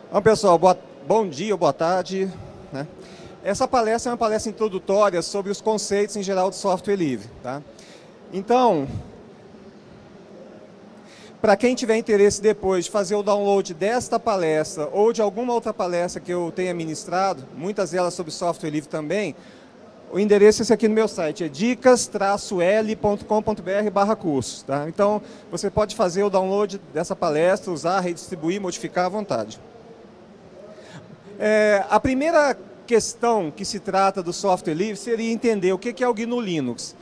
Bom, pessoal, bom dia ou boa tarde, né? Essa palestra é uma palestra introdutória sobre os conceitos em geral do software livre, tá? Então, para quem tiver interesse depois de fazer o download desta palestra ou de alguma outra palestra que eu tenha ministrado, muitas delas sobre software livre também, o endereço é esse aqui no meu site, é dicas-l.com.br/cursos, tá? Então, você pode fazer o download dessa palestra, usar, redistribuir, modificar à vontade. A primeira questão que se trata do software livre seria entender o que é o GNU Linux.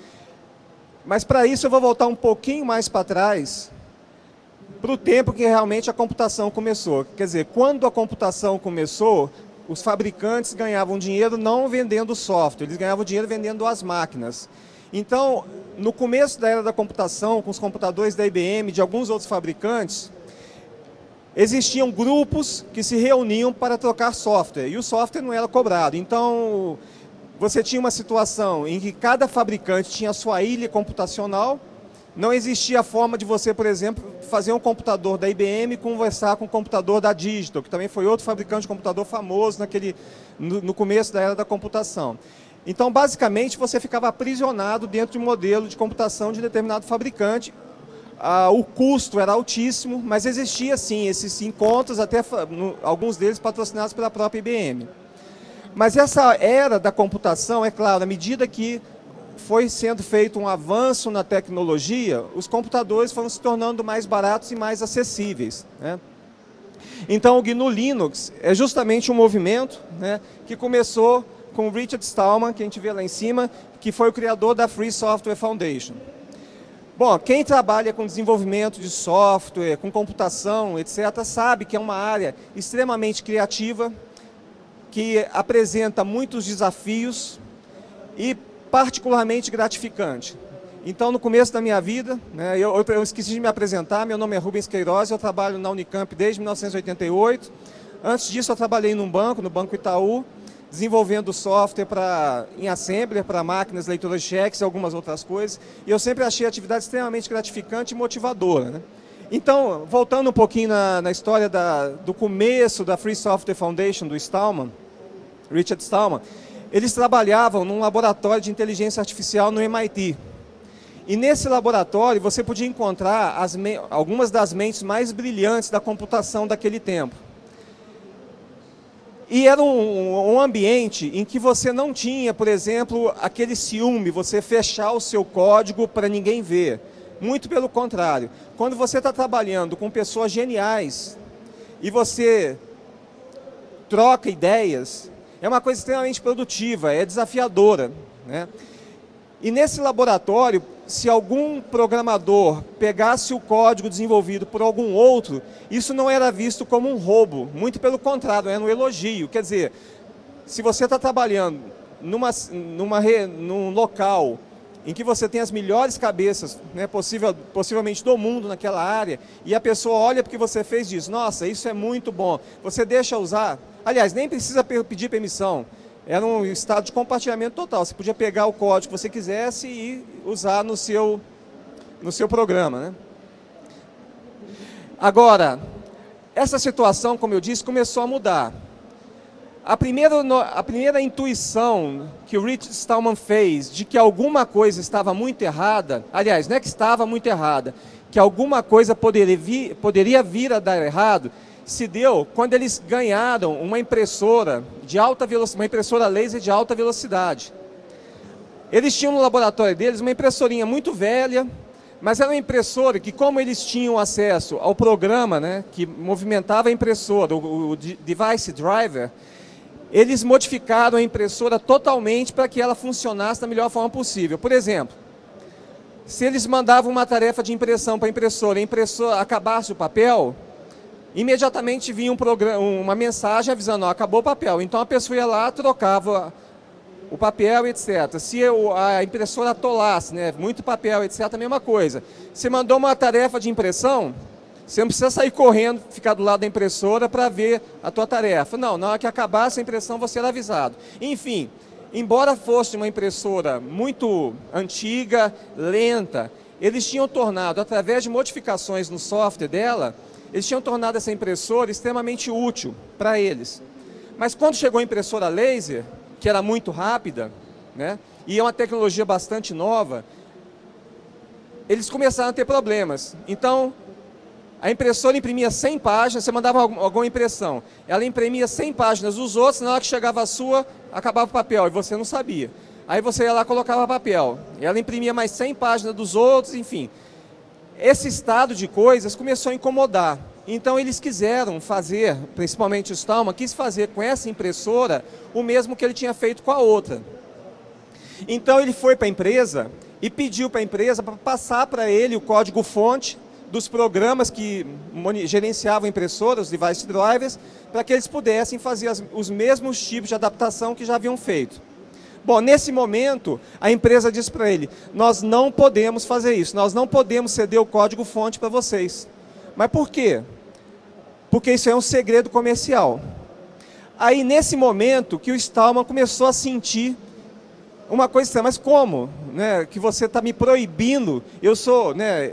Mas para isso eu vou voltar um pouquinho mais para trás, para o tempo que realmente a computação começou. Quer dizer, quando a computação começou, os fabricantes ganhavam dinheiro não vendendo software, eles ganhavam dinheiro vendendo as máquinas. Então, no começo da era da computação, com os computadores da IBM, de alguns outros fabricantes, existiam grupos que se reuniam para trocar software, e o software não era cobrado. Então, você tinha uma situação em que cada fabricante tinha a sua ilha computacional, não existia forma de você, por exemplo, fazer um computador da IBM e conversar com o computador da Digital, que também foi outro fabricante de computador famoso no começo da era da computação. Então, basicamente, você ficava aprisionado dentro de um modelo de computação de determinado fabricante. O custo era altíssimo, mas existia sim esses encontros, até alguns deles patrocinados pela própria IBM. Mas essa era da computação, é claro, à medida que foi sendo feito um avanço na tecnologia, os computadores foram se tornando mais baratos e mais acessíveis, né? Então o GNU Linux é justamente um movimento, né, que começou com o Richard Stallman, que a gente vê lá em cima, que foi o criador da Free Software Foundation. Bom, quem trabalha com desenvolvimento de software, com computação, etc., sabe que é uma área extremamente criativa, que apresenta muitos desafios e particularmente gratificante. Então, no começo da minha vida, né, eu esqueci de me apresentar, meu nome é Rubens Queiroz, eu trabalho na Unicamp desde 1988. Antes disso, eu trabalhei no Banco Itaú, desenvolvendo software em assembler para máquinas leitoras de cheques e algumas outras coisas. E eu sempre achei a atividade extremamente gratificante e motivadora, né? Então, voltando um pouquinho na história do começo da Free Software Foundation, do Stallman, Richard Stallman, eles trabalhavam num laboratório de inteligência artificial no MIT. E nesse laboratório você podia encontrar algumas das mentes mais brilhantes da computação daquele tempo. E era um ambiente em que você não tinha, por exemplo, aquele ciúme, você fechar o seu código para ninguém ver. Muito pelo contrário. Quando você está trabalhando com pessoas geniais e você troca ideias, é uma coisa extremamente produtiva, é desafiadora, né? E nesse laboratório, se algum programador pegasse o código desenvolvido por algum outro, isso não era visto como um roubo, muito pelo contrário, era um elogio. Quer dizer, se você está trabalhando num local em que você tem as melhores cabeças, né, possivelmente do mundo naquela área, e a pessoa olha porque você fez e diz, nossa, isso é muito bom, você deixa usar, aliás, nem precisa pedir permissão, era um estado de compartilhamento total, você podia pegar o código que você quisesse e usar no seu programa, né? Agora, essa situação, como eu disse, começou a mudar. A primeira intuição que o Richard Stallman fez de que alguma coisa estava muito errada, aliás, não é que estava muito errada, que alguma coisa poderia vir a dar errado, se deu quando eles ganharam uma impressora de alta velocidade, uma impressora laser de alta velocidade. Eles tinham no laboratório deles uma impressorinha muito velha, mas era uma impressora que, como eles tinham acesso ao programa, né, que movimentava a impressora, o device driver, eles modificaram a impressora totalmente para que ela funcionasse da melhor forma possível. Por exemplo, se eles mandavam uma tarefa de impressão para a impressora acabasse o papel, imediatamente vinha uma mensagem avisando, ó, acabou o papel. Então a pessoa ia lá, trocava o papel, etc. Se a impressora atolasse, né, muito papel, etc., a mesma coisa. Você mandou uma tarefa de impressão, você não precisa sair correndo, ficar do lado da impressora para ver a tua tarefa. Não, na hora que acabasse a impressão, você era avisado. Enfim, embora fosse uma impressora muito antiga, lenta, eles tinham tornado, através de modificações no software dela, eles tinham tornado essa impressora extremamente útil para eles. Mas quando chegou a impressora laser, que era muito rápida, né, e é uma tecnologia bastante nova, eles começaram a ter problemas. Então, a impressora imprimia 100 páginas, você mandava alguma impressão, ela imprimia 100 páginas dos outros, na hora que chegava a sua, acabava o papel, e você não sabia. Aí você ia lá e colocava papel, ela imprimia mais 100 páginas dos outros, enfim. Esse estado de coisas começou a incomodar. Então eles quiseram fazer, principalmente o Stallman, quis fazer com essa impressora o mesmo que ele tinha feito com a outra. Então ele foi para a empresa e pediu para a empresa para passar para ele o código-fonte dos programas que gerenciavam impressoras, os device drivers, para que eles pudessem fazer os mesmos tipos de adaptação que já haviam feito. Bom, nesse momento, a empresa disse para ele, nós não podemos fazer isso, nós não podemos ceder o código-fonte para vocês. Mas por quê? Porque isso é um segredo comercial. Aí, nesse momento, que o Stallman começou a sentir uma coisa estranha, mas como? Né, que você está me proibindo? Eu sou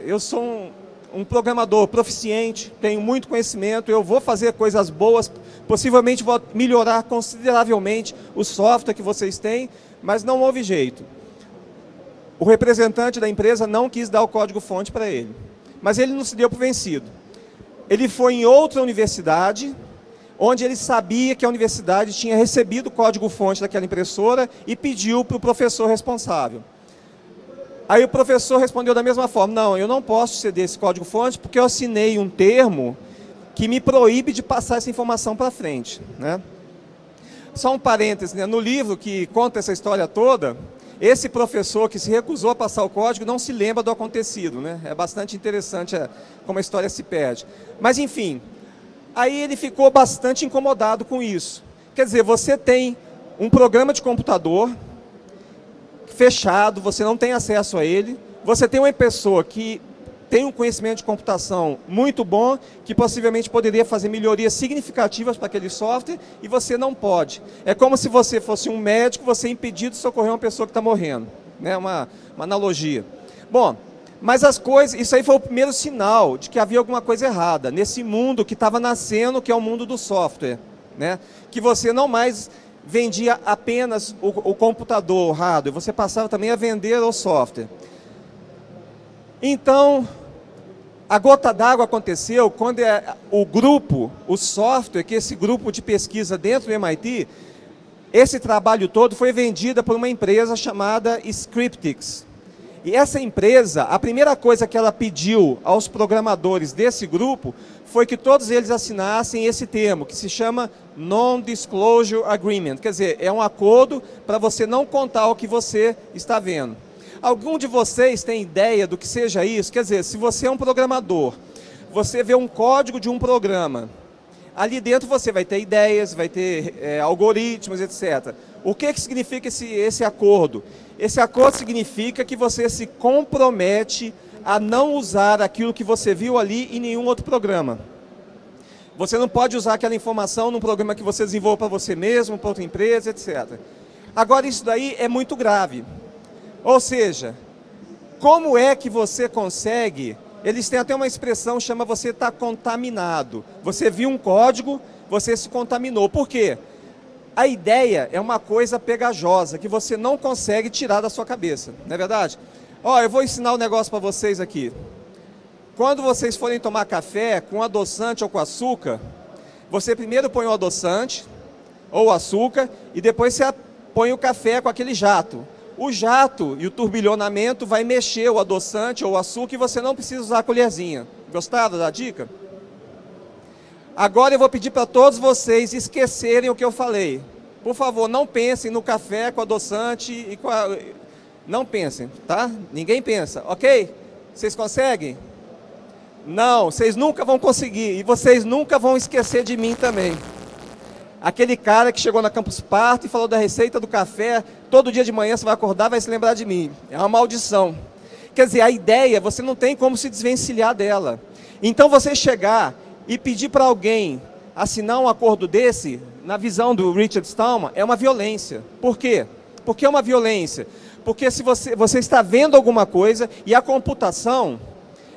um programador proficiente, tenho muito conhecimento, eu vou fazer coisas boas, possivelmente vou melhorar consideravelmente o software que vocês têm, mas não houve jeito. O representante da empresa não quis dar o código-fonte para ele, mas ele não se deu por vencido. Ele foi em outra universidade, onde ele sabia que a universidade tinha recebido o código-fonte daquela impressora e pediu para o professor responsável. Aí o professor respondeu da mesma forma, não, eu não posso ceder esse código-fonte porque eu assinei um termo que me proíbe de passar essa informação para frente, né? Só um parênteses, né? No livro que conta essa história toda, esse professor que se recusou a passar o código não se lembra do acontecido, né? É bastante interessante como a história se perde. Mas, enfim, aí ele ficou bastante incomodado com isso. Quer dizer, você tem um programa de computador fechado, você não tem acesso a ele, você tem uma pessoa que tem um conhecimento de computação muito bom, que possivelmente poderia fazer melhorias significativas para aquele software, e você não pode. É como se você fosse um médico, você é impedido de socorrer uma pessoa que está morrendo. Né? Uma analogia. Bom, mas as coisas, isso aí foi o primeiro sinal de que havia alguma coisa errada, nesse mundo que estava nascendo, que é o mundo do software. Né? Que você não mais vendia apenas o computador, o hardware, você passava também a vender o software. Então, a gota d'água aconteceu quando o grupo, o software, que esse grupo de pesquisa dentro do MIT, esse trabalho todo foi vendido por uma empresa chamada Scriptix. E essa empresa, a primeira coisa que ela pediu aos programadores desse grupo foi que todos eles assinassem esse termo, que se chama Non-Disclosure Agreement. Quer dizer, é um acordo para você não contar o que você está vendo. Algum de vocês tem ideia do que seja isso? Quer dizer, se você é um programador, você vê um código de um programa, ali dentro você vai ter ideias, vai ter algoritmos, etc. O que significa esse acordo? Esse acordo significa que você se compromete a não usar aquilo que você viu ali em nenhum outro programa. Você não pode usar aquela informação num programa que você desenvolva para você mesmo, para outra empresa, etc. Agora, isso daí é muito grave. Ou seja, como é que você consegue... Eles têm até uma expressão que chama você está contaminado. Você viu um código, você se contaminou. Por quê? A ideia é uma coisa pegajosa, que você não consegue tirar da sua cabeça. Não é verdade? Ó, eu vou ensinar um negócio para vocês aqui. Quando vocês forem tomar café com adoçante ou com açúcar, você primeiro põe o adoçante ou o açúcar e depois você põe o café com aquele jato. O jato e o turbilhonamento vai mexer o adoçante ou o açúcar e você não precisa usar a colherzinha. Gostaram da dica? Agora eu vou pedir para todos vocês esquecerem o que eu falei. Por favor, não pensem no café com adoçante e com a... Não pensem, tá? Ninguém pensa, ok? Vocês conseguem? Não, vocês nunca vão conseguir. E vocês nunca vão esquecer de mim também. Aquele cara que chegou na Campus Party e falou da receita do café, todo dia de manhã você vai acordar e vai se lembrar de mim. É uma maldição. Quer dizer, a ideia, você não tem como se desvencilhar dela. Então você chegar e pedir para alguém assinar um acordo desse, na visão do Richard Stallman, é uma violência. Por quê? Por que é uma violência? Porque se você está vendo alguma coisa e a computação,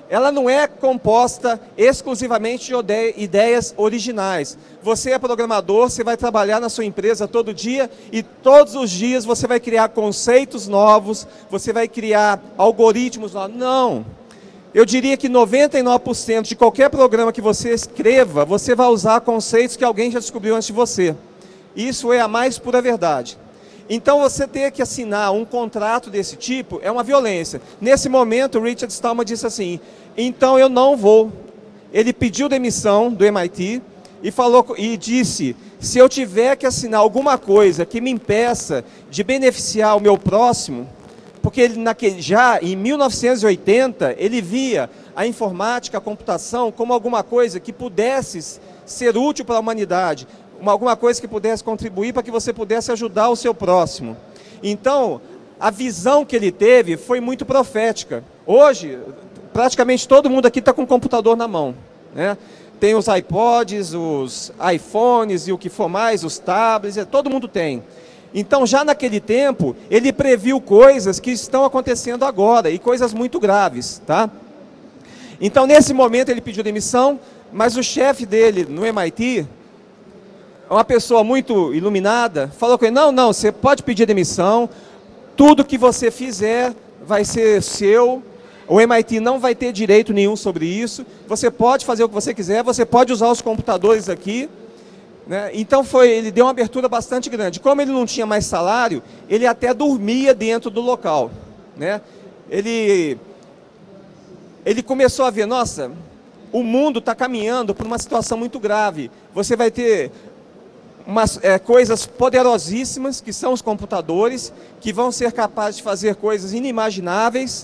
ela não é composta exclusivamente de ideias originais. Você é programador, você vai trabalhar na sua empresa todo dia e todos os dias você vai criar conceitos novos, você vai criar algoritmos novos. Não. Eu diria que 99% de qualquer programa que você escreva, você vai usar conceitos que alguém já descobriu antes de você. Isso é a mais pura verdade. Então, você ter que assinar um contrato desse tipo é uma violência. Nesse momento, o Richard Stallman disse assim, então eu não vou. Ele pediu demissão do MIT e disse, se eu tiver que assinar alguma coisa que me impeça de beneficiar o meu próximo, porque ele, já em 1980, ele via a informática, a computação, como alguma coisa que pudesse ser útil para a humanidade, alguma coisa que pudesse contribuir para que você pudesse ajudar o seu próximo. Então, a visão que ele teve foi muito profética. Hoje, praticamente todo mundo aqui está com um computador na mão, né? Tem os iPods, os iPhones e o que for mais, os tablets, todo mundo tem. Então, já naquele tempo, ele previu coisas que estão acontecendo agora, e coisas muito graves, tá? Então, nesse momento, ele pediu demissão, mas o chefe dele no MIT, uma pessoa muito iluminada, falou com ele, não, você pode pedir demissão, tudo que você fizer vai ser seu, o MIT não vai ter direito nenhum sobre isso, você pode fazer o que você quiser, você pode usar os computadores aqui, né? Então ele deu uma abertura bastante grande. Como ele não tinha mais salário, ele até dormia dentro do local, né? Ele começou a ver, nossa, o mundo está caminhando por uma situação muito grave, você vai ter coisas poderosíssimas, que são os computadores, que vão ser capazes de fazer coisas inimagináveis,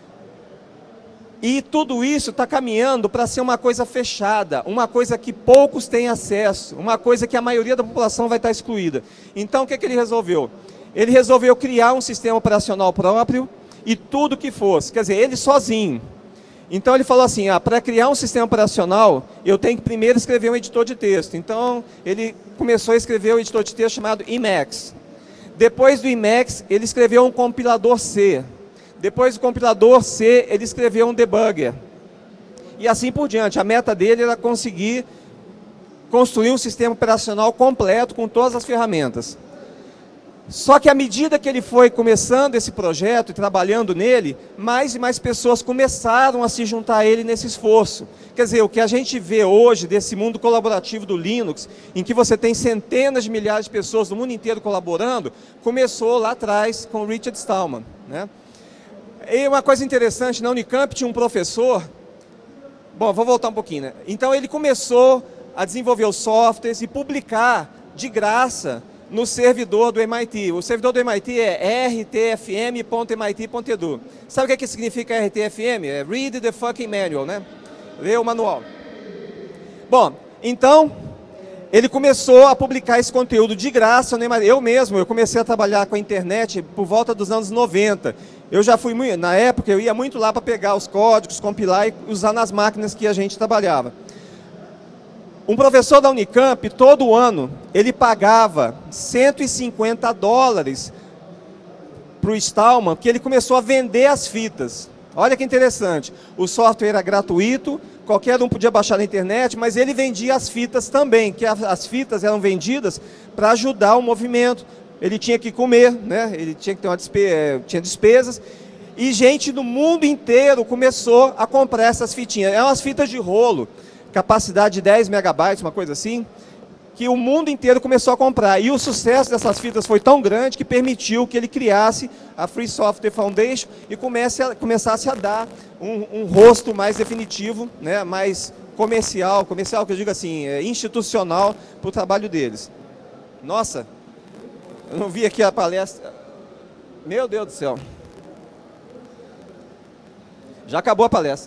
e tudo isso está caminhando para ser uma coisa fechada, uma coisa que poucos têm acesso, uma coisa que a maioria da população vai estar excluída. Então, o que ele resolveu? Ele resolveu criar um sistema operacional próprio, e tudo que fosse, quer dizer, ele sozinho. Então ele falou assim, para criar um sistema operacional, eu tenho que primeiro escrever um editor de texto. Então ele começou a escrever um editor de texto chamado Emacs. Depois do Emacs, ele escreveu um compilador C. Depois do compilador C, ele escreveu um debugger. E assim por diante. A meta dele era conseguir construir um sistema operacional completo com todas as ferramentas. Só que à medida que ele foi começando esse projeto e trabalhando nele, mais e mais pessoas começaram a se juntar a ele nesse esforço. Quer dizer, o que a gente vê hoje desse mundo colaborativo do Linux, em que você tem centenas de milhares de pessoas do mundo inteiro colaborando, começou lá atrás com o Richard Stallman, né? E uma coisa interessante, na Unicamp tinha um professor, bom, vou voltar um pouquinho, né? Então ele começou a desenvolver os softwares e publicar de graça no servidor do MIT. O servidor do MIT é rtfm.mit.edu. Sabe o que significa RTFM? É Read the fucking manual, né? Lê o manual. Bom, então, ele começou a publicar esse conteúdo de graça no MIT. Eu comecei a trabalhar com a internet por volta dos anos 90. Eu já fui, na época, eu ia muito lá para pegar os códigos, compilar e usar nas máquinas que a gente trabalhava. Um professor da Unicamp, todo ano, ele pagava $150 para o Stallman, porque ele começou a vender as fitas. Olha que interessante, o software era gratuito, qualquer um podia baixar na internet, mas ele vendia as fitas também, que as fitas eram vendidas para ajudar o movimento. Ele tinha que comer, né? Ele tinha que ter tinha despesas, e gente do mundo inteiro começou a comprar essas fitinhas. Eram as fitas de rolo, capacidade de 10 megabytes, uma coisa assim, que o mundo inteiro começou a comprar. E o sucesso dessas fitas foi tão grande que permitiu que ele criasse a Free Software Foundation e começasse a dar um rosto mais definitivo, né, mais comercial que eu digo assim, institucional para o trabalho deles. Nossa, eu não vi aqui a palestra. Meu Deus do céu. Já acabou a palestra.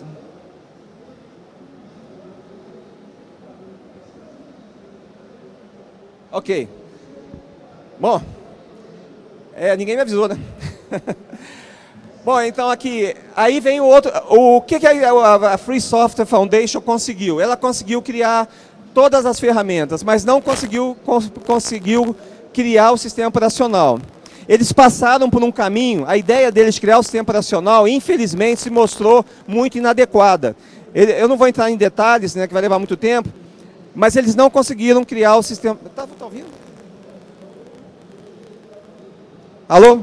Ok. Bom, ninguém me avisou, né? Bom, então aqui, aí vem o outro. O que a Free Software Foundation conseguiu? Ela conseguiu criar todas as ferramentas, mas não conseguiu criar o sistema operacional. Eles passaram por um caminho, a ideia deles de criar o sistema operacional, infelizmente, se mostrou muito inadequada. Eu não vou entrar em detalhes, né, que vai levar muito tempo, mas eles não conseguiram criar o sistema... Tá ouvindo? Alô?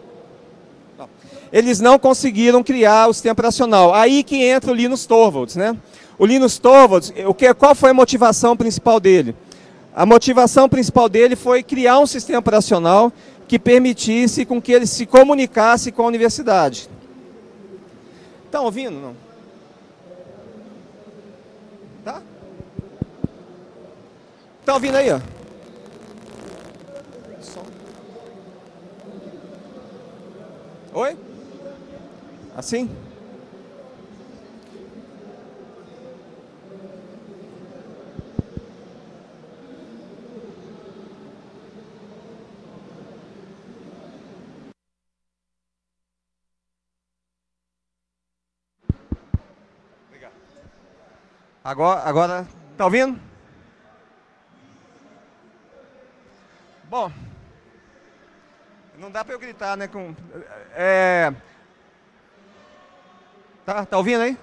Eles não conseguiram criar o sistema operacional. Aí que entra o Linus Torvalds, né? O Linus Torvalds, qual foi a motivação principal dele? A motivação principal dele foi criar um sistema operacional que permitisse com que ele se comunicasse com a universidade. Estão ouvindo? Não? Tá? Estão ouvindo aí? Ó? Oi? Assim? Agora, tá ouvindo? Bom, não dá para eu gritar, né? Tá ouvindo aí?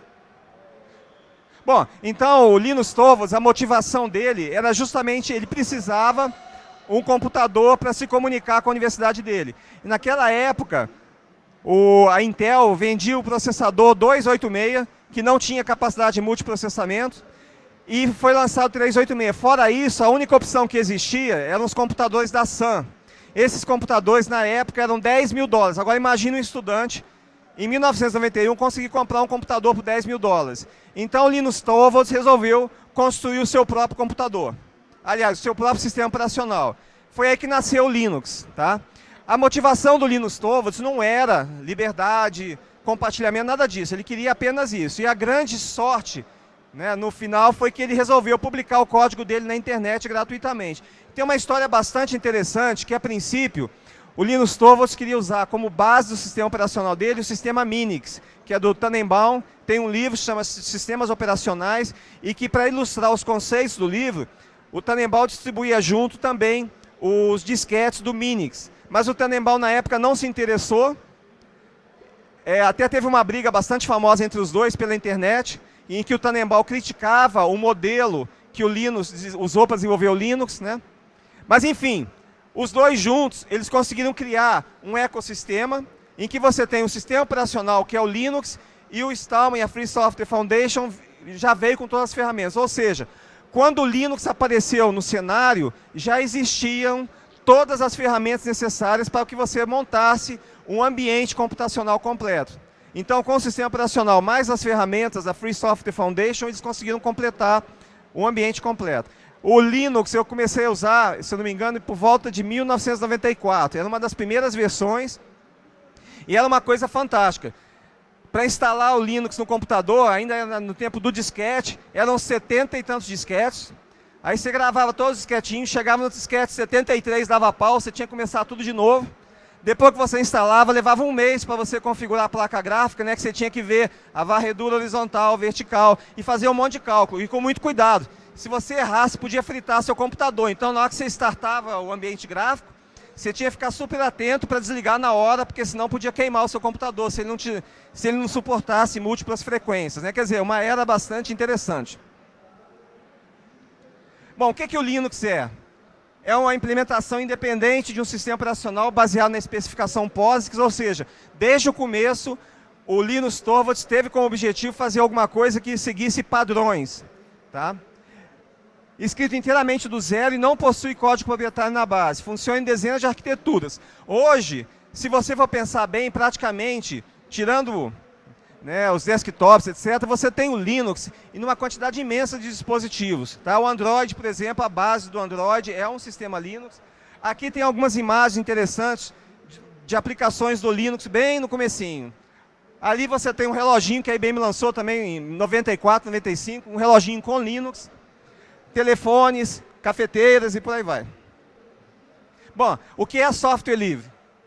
Bom, então o Linus Torvalds, a motivação dele era justamente, ele precisava um computador para se comunicar com a universidade dele. E naquela época, a Intel vendia o processador 286, que não tinha capacidade de multiprocessamento, e foi lançado o 386. Fora isso, a única opção que existia eram os computadores da Sun. Esses computadores, na época, eram $10 mil. Agora, imagine um estudante, em 1991, conseguir comprar um computador por $10 mil. Então, o Linus Torvalds resolveu construir o seu próprio computador. Aliás, o seu próprio sistema operacional. Foi aí que nasceu o Linux. Tá? A motivação do Linus Torvalds não era liberdade, compartilhamento, nada disso. Ele queria apenas isso. E a grande sorte, né, no final, foi que ele resolveu publicar o código dele na internet gratuitamente. Tem uma história bastante interessante, que a princípio, o Linus Torvalds queria usar como base do sistema operacional dele o sistema Minix, que é do Tannenbaum. Tem um livro que se chama Sistemas Operacionais, e que, para ilustrar os conceitos do livro, o Tannenbaum distribuía junto também os disquetes do Minix. Mas o Tannenbaum, na época, não se interessou. Até teve uma briga bastante famosa entre os dois pela internet, em que o Tannenbaum criticava o modelo que o Linus usou para desenvolver o Linux, né? Mas, enfim, os dois juntos, eles conseguiram criar um ecossistema em que você tem um sistema operacional, que é o Linux, e o Stallman e a Free Software Foundation já veio com todas as ferramentas. Ou seja, quando o Linux apareceu no cenário, já existiam todas as ferramentas necessárias para que você montasse um ambiente computacional completo. Então, com o sistema operacional mais as ferramentas da Free Software Foundation, eles conseguiram completar o ambiente completo. O Linux eu comecei a usar, se eu não me engano, por volta de 1994. Era uma das primeiras versões e era uma coisa fantástica. Para instalar o Linux no computador, ainda no tempo do disquete, eram 70 e tantos disquetes. Aí você gravava todos os disquetinhos, chegava no disquete 73, dava pau, você tinha que começar tudo de novo. Depois que você instalava, levava um mês para você configurar a placa gráfica, né, que você tinha que ver a varredura horizontal, vertical, e fazer um monte de cálculo, e com muito cuidado. Se você errasse, podia fritar seu computador. Então, na hora que você startava o ambiente gráfico, você tinha que ficar super atento para desligar na hora, porque senão podia queimar o seu computador, se ele não suportasse múltiplas frequências, né? Quer dizer, uma era bastante interessante. Bom, o que o Linux é? É uma implementação independente de um sistema operacional baseado na especificação POSIX, ou seja, desde o começo, o Linus Torvalds teve como objetivo fazer alguma coisa que seguisse padrões. Tá? Escrito inteiramente do zero e não possui código proprietário na base. Funciona em dezenas de arquiteturas. Hoje, se você for pensar bem, praticamente, tirando, né, os desktops, etc., você tem o Linux em uma quantidade imensa de dispositivos. Tá? O Android, por exemplo, a base do Android é um sistema Linux. Aqui tem algumas imagens interessantes de aplicações do Linux bem no comecinho. Ali você tem um reloginho que a IBM lançou também em 94, 95, um reloginho com Linux, telefones, cafeteiras e por aí vai. Bom, o que é software livre?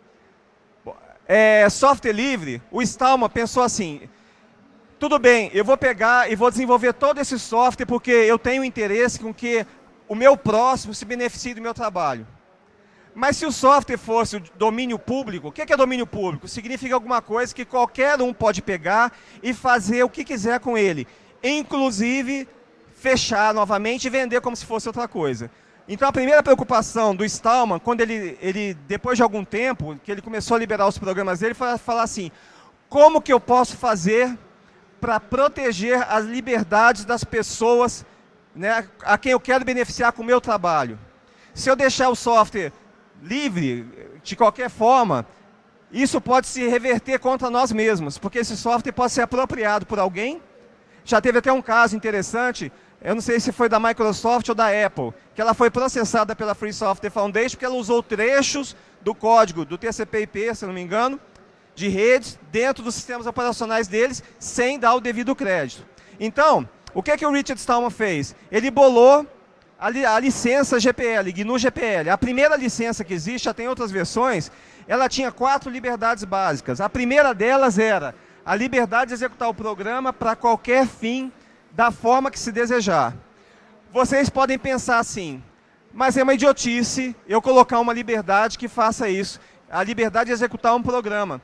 Software livre, o Stallman pensou assim, tudo bem, eu vou pegar e vou desenvolver todo esse software porque eu tenho interesse com que o meu próximo se beneficie do meu trabalho. Mas se o software fosse o domínio público, o que é domínio público? Significa alguma coisa que qualquer um pode pegar e fazer o que quiser com ele, inclusive fechar novamente e vender como se fosse outra coisa. Então a primeira preocupação do Stallman, quando ele depois de algum tempo, que ele começou a liberar os programas dele, foi falar assim, como que eu posso fazer para proteger as liberdades das pessoas, né, a quem eu quero beneficiar com o meu trabalho? Se eu deixar o software livre, de qualquer forma, isso pode se reverter contra nós mesmos, porque esse software pode ser apropriado por alguém. Já teve até um caso interessante, eu não sei se foi da Microsoft ou da Apple, que ela foi processada pela Free Software Foundation porque ela usou trechos do código do TCP/IP, se não me engano, de redes, dentro dos sistemas operacionais deles, sem dar o devido crédito. Então, o que o Richard Stallman fez? Ele bolou a licença GPL, GNU GPL. A primeira licença que existe, já tem outras versões, ela tinha 4 liberdades básicas. A primeira delas era a liberdade de executar o programa para qualquer fim, da forma que se desejar. Vocês podem pensar assim, mas é uma idiotice eu colocar uma liberdade que faça isso, a liberdade de executar um programa.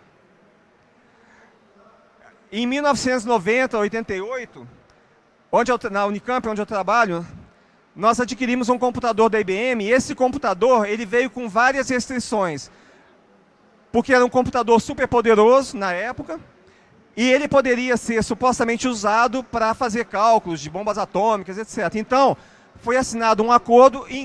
Em 1990, 88, na Unicamp, onde eu trabalho, nós adquirimos um computador da IBM, e esse computador ele veio com várias restrições, porque era um computador super poderoso na época, e ele poderia ser supostamente usado para fazer cálculos de bombas atômicas, etc. Então, foi assinado um acordo em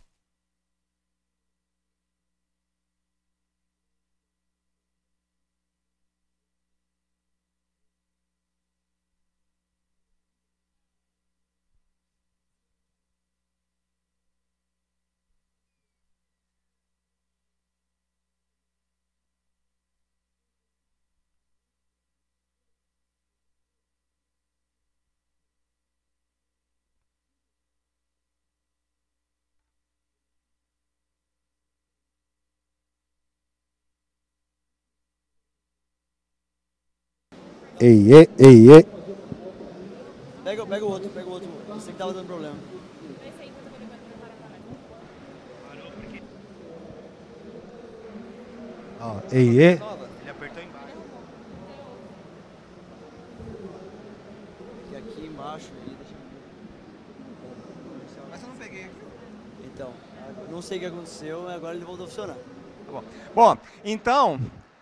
Ei, ei, ei, ei. Pega o outro. Você que tava dando problema. Ó, ei, ei. Ele apertou embaixo. Que aqui embaixo ali, deixa eu... Mas eu não peguei aqui. Então, não sei o que aconteceu, agora ele voltou a funcionar. Tá bom, então,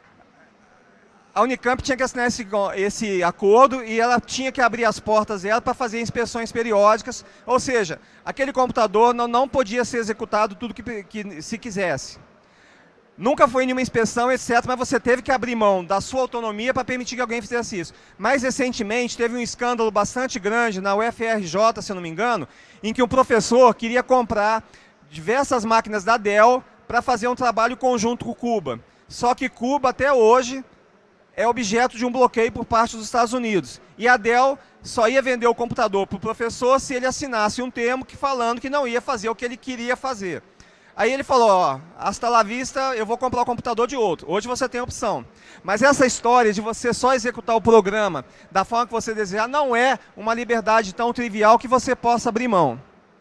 a Unicamp tinha que assinar esse acordo e ela tinha que abrir as portas dela para fazer inspeções periódicas, ou seja, aquele computador não podia ser executado tudo que se quisesse. Nunca foi nenhuma inspeção, etc., mas você teve que abrir mão da sua autonomia para permitir que alguém fizesse isso. Mais recentemente, teve um escândalo bastante grande na UFRJ, se eu não me engano, em que um professor queria comprar diversas máquinas da Dell para fazer um trabalho conjunto com Cuba. Só que Cuba, até hoje, é objeto de um bloqueio por parte dos Estados Unidos. E a Dell só ia vender o computador para o professor se ele assinasse um termo falando que não ia fazer o que ele queria fazer. Aí ele falou, ó, hasta la vista, eu vou comprar o computador de outro. Hoje você tem a opção. Mas essa história de você só executar o programa da forma que você desejar não é uma liberdade tão trivial que você possa abrir mão.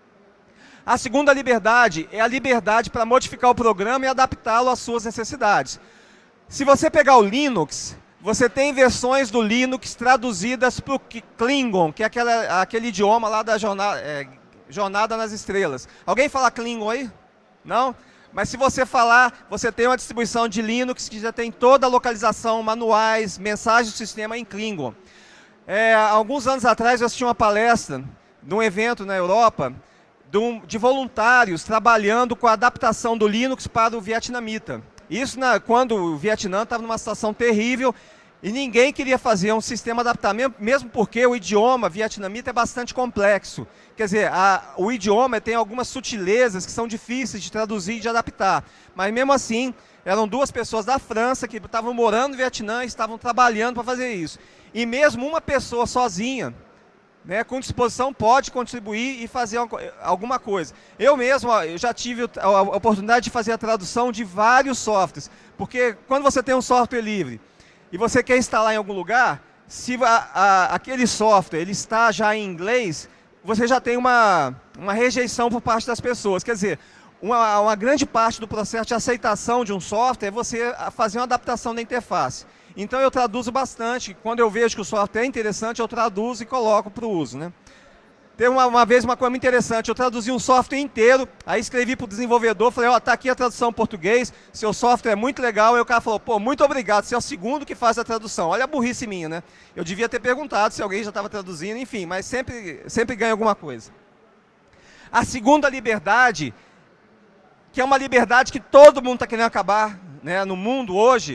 A segunda liberdade é a liberdade para modificar o programa e adaptá-lo às suas necessidades. Se você pegar o Linux, você tem versões do Linux traduzidas para o Klingon, que é aquele idioma lá da Jornada nas Estrelas. Alguém fala Klingon aí? Não? Mas se você falar, você tem uma distribuição de Linux que já tem toda a localização, manuais, mensagens do sistema em Klingon. Alguns anos atrás eu assisti uma palestra de um evento na Europa de voluntários trabalhando com a adaptação do Linux para o vietnamita. Isso quando o Vietnã estava numa situação terrível e ninguém queria fazer um sistema adaptado, mesmo porque o idioma vietnamita é bastante complexo. Quer dizer, o idioma tem algumas sutilezas que são difíceis de traduzir e de adaptar. Mas mesmo assim, eram 2 pessoas da França que estavam morando no Vietnã e estavam trabalhando para fazer isso. E mesmo uma pessoa sozinha, né, com disposição, pode contribuir e fazer alguma coisa. Eu mesmo, eu já tive a oportunidade de fazer a tradução de vários softwares, porque quando você tem um software livre e você quer instalar em algum lugar, se aquele software ele está já em inglês, você já tem uma rejeição por parte das pessoas. Quer dizer, uma grande parte do processo de aceitação de um software é você fazer uma adaptação da interface. Então eu traduzo bastante, quando eu vejo que o software é interessante, eu traduzo e coloco para o uso, né? Teve uma vez uma coisa muito interessante, eu traduzi um software inteiro, aí escrevi para o desenvolvedor, falei, ó, tá aqui a tradução em português, seu software é muito legal, e o cara falou, pô, muito obrigado, você é o segundo que faz a tradução. Olha a burrice minha, né? Eu devia ter perguntado se alguém já estava traduzindo, enfim, mas sempre ganha alguma coisa. A segunda liberdade, que é uma liberdade que todo mundo está querendo acabar, né, no mundo hoje,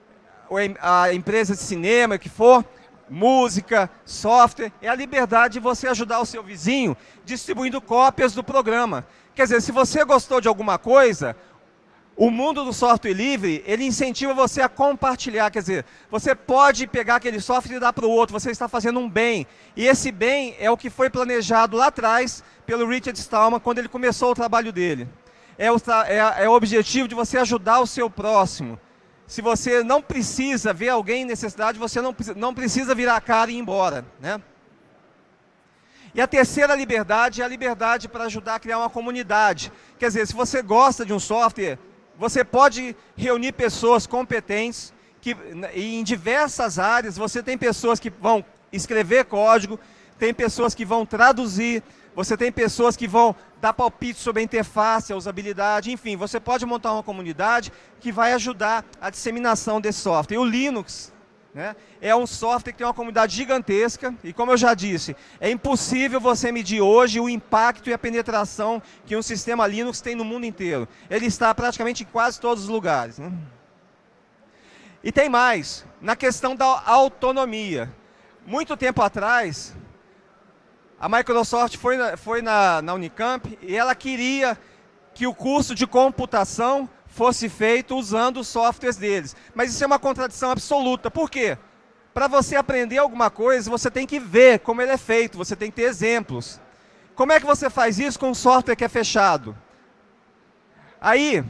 a empresa de cinema, o que for, música, software, é a liberdade de você ajudar o seu vizinho distribuindo cópias do programa. Quer dizer, se você gostou de alguma coisa, o mundo do software livre, ele incentiva você a compartilhar. Quer dizer, você pode pegar aquele software e dar para o outro, você está fazendo um bem. E esse bem é o que foi planejado lá atrás pelo Richard Stallman, quando ele começou o trabalho dele. É o objetivo de você ajudar o seu próximo. Se você não precisa ver alguém em necessidade, você não precisa virar a cara e ir embora, né? E a terceira liberdade é a liberdade para ajudar a criar uma comunidade. Quer dizer, se você gosta de um software, você pode reunir pessoas competentes, e em diversas áreas, você tem pessoas que vão escrever código, tem pessoas que vão traduzir, você tem pessoas que vão dar palpite sobre a interface, a usabilidade, enfim, você pode montar uma comunidade que vai ajudar a disseminação desse software. E o Linux, né, é um software que tem uma comunidade gigantesca, e como eu já disse, é impossível você medir hoje o impacto e a penetração que um sistema Linux tem no mundo inteiro. Ele está praticamente em quase todos os lugares, né? E tem mais, na questão da autonomia. Muito tempo atrás, a Microsoft foi na Unicamp e ela queria que o curso de computação fosse feito usando os softwares deles. Mas isso é uma contradição absoluta. Por quê? Para você aprender alguma coisa, você tem que ver como ele é feito, você tem que ter exemplos. Como é que você faz isso com um software que é fechado? Aí,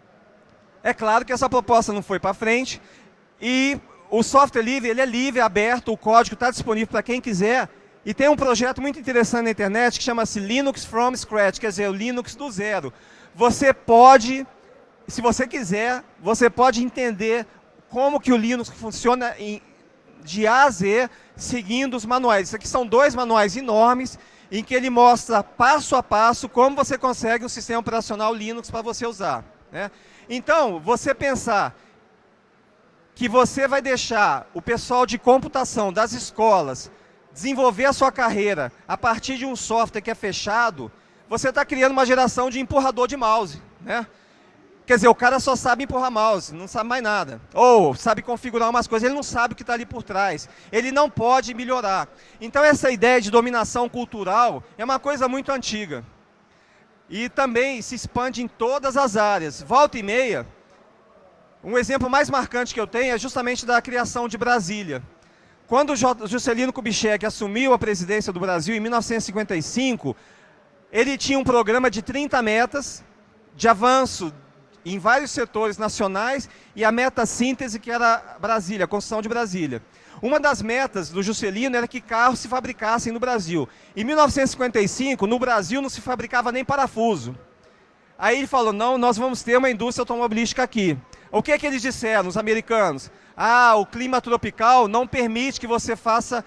é claro que essa proposta não foi para frente, e o software livre, ele é livre, é aberto, o código está disponível para quem quiser. E tem um projeto muito interessante na internet que chama-se Linux from Scratch, quer dizer, o Linux do zero. Você pode, se você quiser, você pode entender como que o Linux funciona de A a Z, seguindo os manuais. Isso aqui são 2 manuais enormes, em que ele mostra passo a passo como você consegue um sistema operacional Linux para você usar, né? Então, você pensar que você vai deixar o pessoal de computação das escolas desenvolver a sua carreira a partir de um software que é fechado, você está criando uma geração de empurrador de mouse, né? Quer dizer, o cara só sabe empurrar mouse, não sabe mais nada. Ou sabe configurar umas coisas, ele não sabe o que está ali por trás. Ele não pode melhorar. Então essa ideia de dominação cultural é uma coisa muito antiga. E também se expande em todas as áreas. Volta e meia, um exemplo mais marcante que eu tenho é justamente da criação de Brasília. Quando o Juscelino Kubitschek assumiu a presidência do Brasil em 1955, ele tinha um programa de 30 metas de avanço em vários setores nacionais e a meta síntese que era Brasília, a construção de Brasília. Uma das metas do Juscelino era que carros se fabricassem no Brasil. Em 1955, no Brasil não se fabricava nem parafuso. Aí ele falou, não, nós vamos ter uma indústria automobilística aqui. O que é que eles disseram, os americanos? Ah, o clima tropical não permite que você faça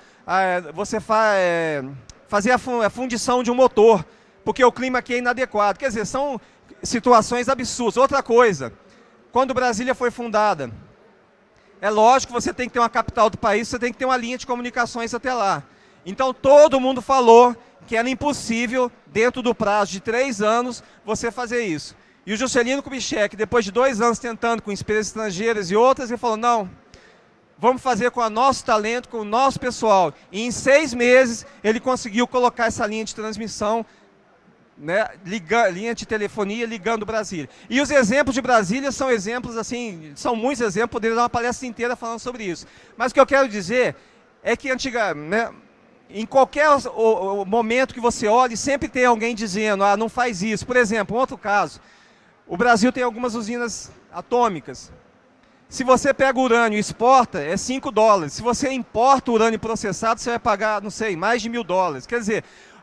fazer a fundição de um motor, porque o clima aqui é inadequado. Quer dizer, são situações absurdas. Outra coisa, quando Brasília foi fundada, é lógico que você tem que ter uma capital do país, você tem que ter uma linha de comunicações até lá. Então todo mundo falou que era impossível, dentro do prazo de 3 anos, você fazer isso. E o Juscelino Kubitschek, depois de 2 anos tentando com empresas estrangeiras e outras, ele falou, não, vamos fazer com o nosso talento, com o nosso pessoal. E em 6 meses, ele conseguiu colocar essa linha de transmissão, né, linha de telefonia ligando Brasília. E os exemplos de Brasília são exemplos, assim, são muitos exemplos, poderia dar uma palestra inteira falando sobre isso. Mas o que eu quero dizer é que né, em qualquer momento que você olhe, sempre tem alguém dizendo, ah, não faz isso. Por exemplo, um outro caso, o Brasil tem algumas usinas atômicas. Se você pega urânio e exporta, é $5. Se você importa urânio processado, você vai pagar, não sei, mais de $1.000. Quer dizer,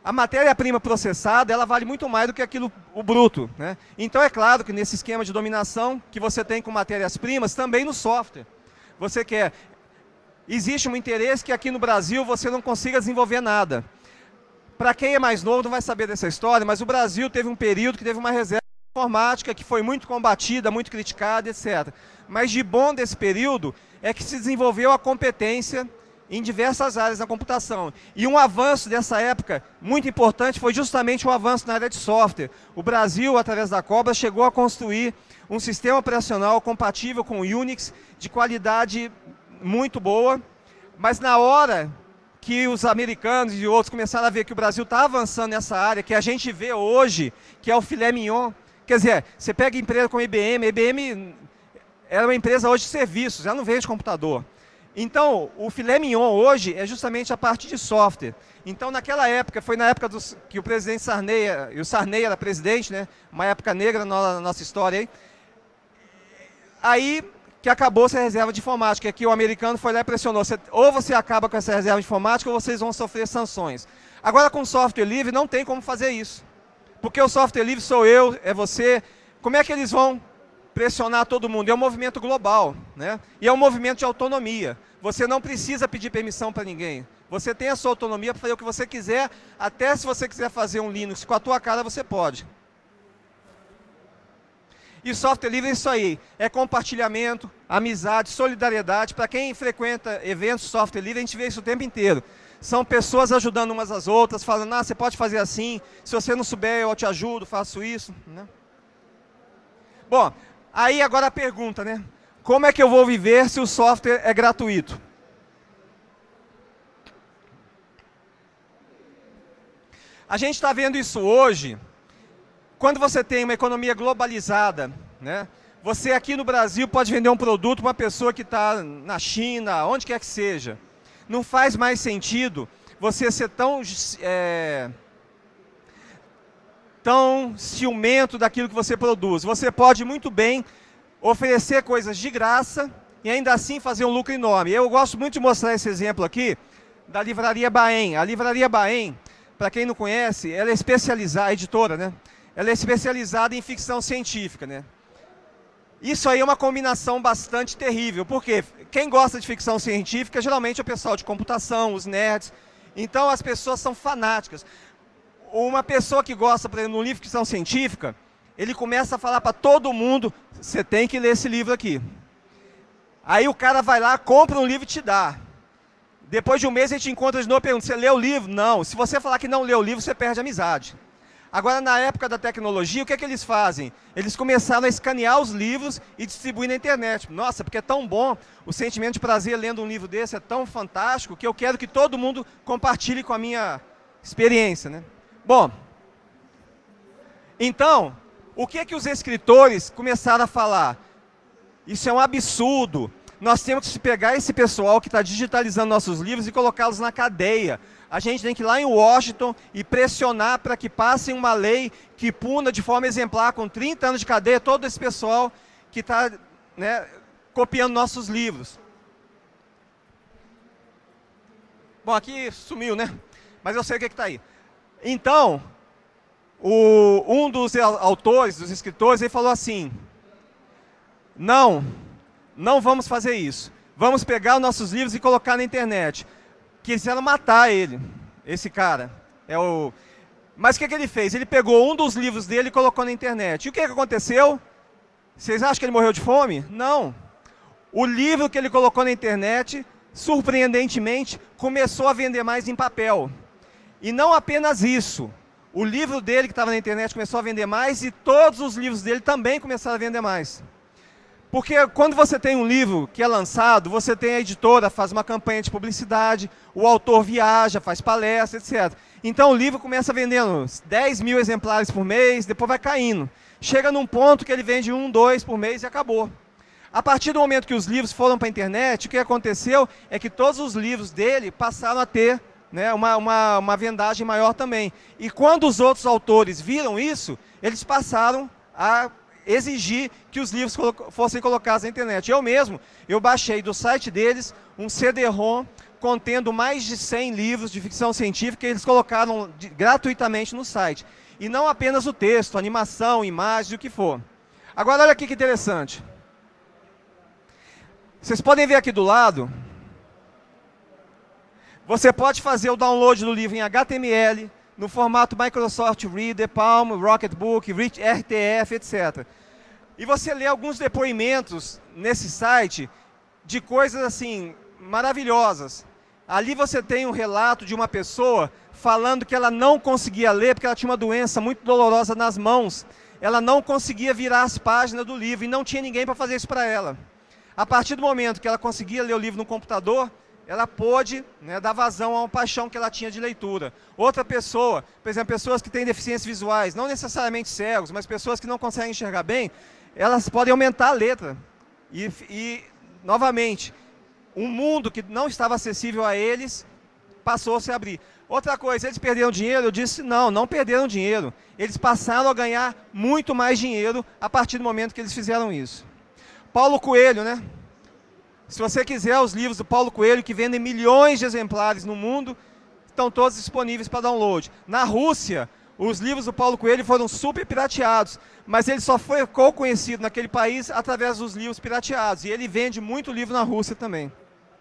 a matéria-prima processada, ela vale muito mais do que aquilo, o bruto, né? Então é claro que nesse esquema de dominação que você tem com matérias-primas, também no software. Você quer... Existe um interesse que aqui no Brasil você não consiga desenvolver nada. Para quem é mais novo não vai saber dessa história, mas o Brasil teve um período que teve uma reserva informática que foi muito combatida, muito criticada, etc. Mas de bom desse período é que se desenvolveu a competência em diversas áreas da computação. E um avanço dessa época, muito importante, foi justamente o avanço na área de software. O Brasil, através da Cobra, chegou a construir um sistema operacional compatível com o Unix, de qualidade muito boa, mas na hora que os americanos e outros começaram a ver que o Brasil está avançando nessa área, que a gente vê hoje, que é o filé mignon, quer dizer, você pega empresa como a IBM, a IBM é uma empresa hoje de serviços, ela não vende computador. Então, o filé mignon hoje é justamente a parte de software. Então, naquela época, foi na época que o presidente Sarney, e o Sarney era presidente, né, uma época negra na nossa história, aí que acabou essa reserva de informática, que o americano foi lá e pressionou, ou você acaba com essa reserva de informática ou vocês vão sofrer sanções. Agora, com software livre, não tem como fazer isso. Porque o software livre sou eu, é você. Como é que eles vão pressionar todo mundo? É um movimento global, né? E é um movimento de autonomia. Você não precisa pedir permissão para ninguém. Você tem a sua autonomia para fazer o que você quiser, até se você quiser fazer um Linux com a tua cara, você pode. E software livre é isso aí, é compartilhamento, amizade, solidariedade. Para quem frequenta eventos de software livre, a gente vê isso o tempo inteiro. São pessoas ajudando umas às outras, falando, você pode fazer assim, se você não souber eu te ajudo, faço isso, né? Bom, aí agora a pergunta, né? Como é que eu vou viver se o software é gratuito? A gente está vendo isso hoje. Quando você tem uma economia globalizada, né, você aqui no Brasil pode vender um produto para uma pessoa que está na China, onde quer que seja. Não faz mais sentido você ser tão ciumento daquilo que você produz. Você pode muito bem oferecer coisas de graça e ainda assim fazer um lucro enorme. Eu gosto muito de mostrar esse exemplo aqui da Livraria Baen. A Livraria Baen, para quem não conhece, ela é especializada, a editora, né? Ela é especializada em ficção científica, né? Isso aí é uma combinação bastante terrível, porque quem gosta de ficção científica geralmente é o pessoal de computação, os nerds. Então as pessoas são fanáticas. Uma pessoa que gosta, por exemplo, de um livro de ficção científica, ele começa a falar para todo mundo, você tem que ler esse livro aqui. Aí o cara vai lá, compra um livro e te dá. Depois de um mês a gente encontra de novo e pergunta, você leu o livro? Não. Se você falar que não leu o livro, você perde a amizade. Agora, na época da tecnologia, o que é que eles fazem? Eles começaram a escanear os livros e distribuir na internet. Nossa, porque é tão bom, o sentimento de prazer lendo um livro desse é tão fantástico, que eu quero que todo mundo compartilhe com a minha experiência, né? Bom, então, o que é que os escritores começaram a falar? Isso é um absurdo. Nós temos que pegar esse pessoal que está digitalizando nossos livros e colocá-los na cadeia. A gente tem que ir lá em Washington e pressionar para que passem uma lei que puna de forma exemplar, com 30 anos de cadeia, todo esse pessoal que está, né, copiando nossos livros. Bom, aqui sumiu, né? Mas eu sei o que está aí. Então, um dos autores, dos escritores, ele falou assim, não vamos fazer isso. Vamos pegar os nossos livros e colocar na internet. Quiseram matar ele, esse cara. Mas o que ele fez? Ele pegou um dos livros dele e colocou na internet. E o que aconteceu? Vocês acham que ele morreu de fome? Não. O livro que ele colocou na internet, surpreendentemente, começou a vender mais em papel. E não apenas isso. O livro dele que estava na internet começou a vender mais e todos os livros dele também começaram a vender mais. Porque quando você tem um livro que é lançado, você tem a editora, faz uma campanha de publicidade, o autor viaja, faz palestra, etc. Então o livro começa vendendo 10 mil exemplares por mês, depois vai caindo. Chega num ponto que ele vende 1, 2 por mês e acabou. A partir do momento que os livros foram para a internet, o que aconteceu é que todos os livros dele passaram a ter, né, uma vendagem maior também. E quando os outros autores viram isso, eles passaram a exigir que os livros fossem colocados na internet. Eu baixei do site deles um CD-ROM contendo mais de 100 livros de ficção científica que eles colocaram gratuitamente no site. E não apenas o texto, animação, imagem, o que for. Agora, olha aqui que interessante. Vocês podem ver aqui do lado, você pode fazer o download do livro em HTML, no formato Microsoft Reader, Palm, Rocketbook, RTF, etc. E você lê alguns depoimentos nesse site de coisas assim maravilhosas. Ali você tem um relato de uma pessoa falando que ela não conseguia ler porque ela tinha uma doença muito dolorosa nas mãos. Ela não conseguia virar as páginas do livro e não tinha ninguém para fazer isso para ela. A partir do momento que ela conseguia ler o livro no computador, ela pôde, né, dar vazão a uma paixão que ela tinha de leitura. Outra pessoa, por exemplo, pessoas que têm deficiências visuais, não necessariamente cegos, mas pessoas que não conseguem enxergar bem, elas podem aumentar a letra. E novamente, um mundo que não estava acessível a eles passou a se abrir. Outra coisa, eles perderam dinheiro? Eu disse, não perderam dinheiro. Eles passaram a ganhar muito mais dinheiro a partir do momento que eles fizeram isso. Paulo Coelho, né? Se você quiser os livros do Paulo Coelho, que vendem milhões de exemplares no mundo, estão todos disponíveis para download. Na Rússia, os livros do Paulo Coelho foram super pirateados, mas ele só ficou conhecido naquele país através dos livros pirateados. E ele vende muito livro na Rússia também.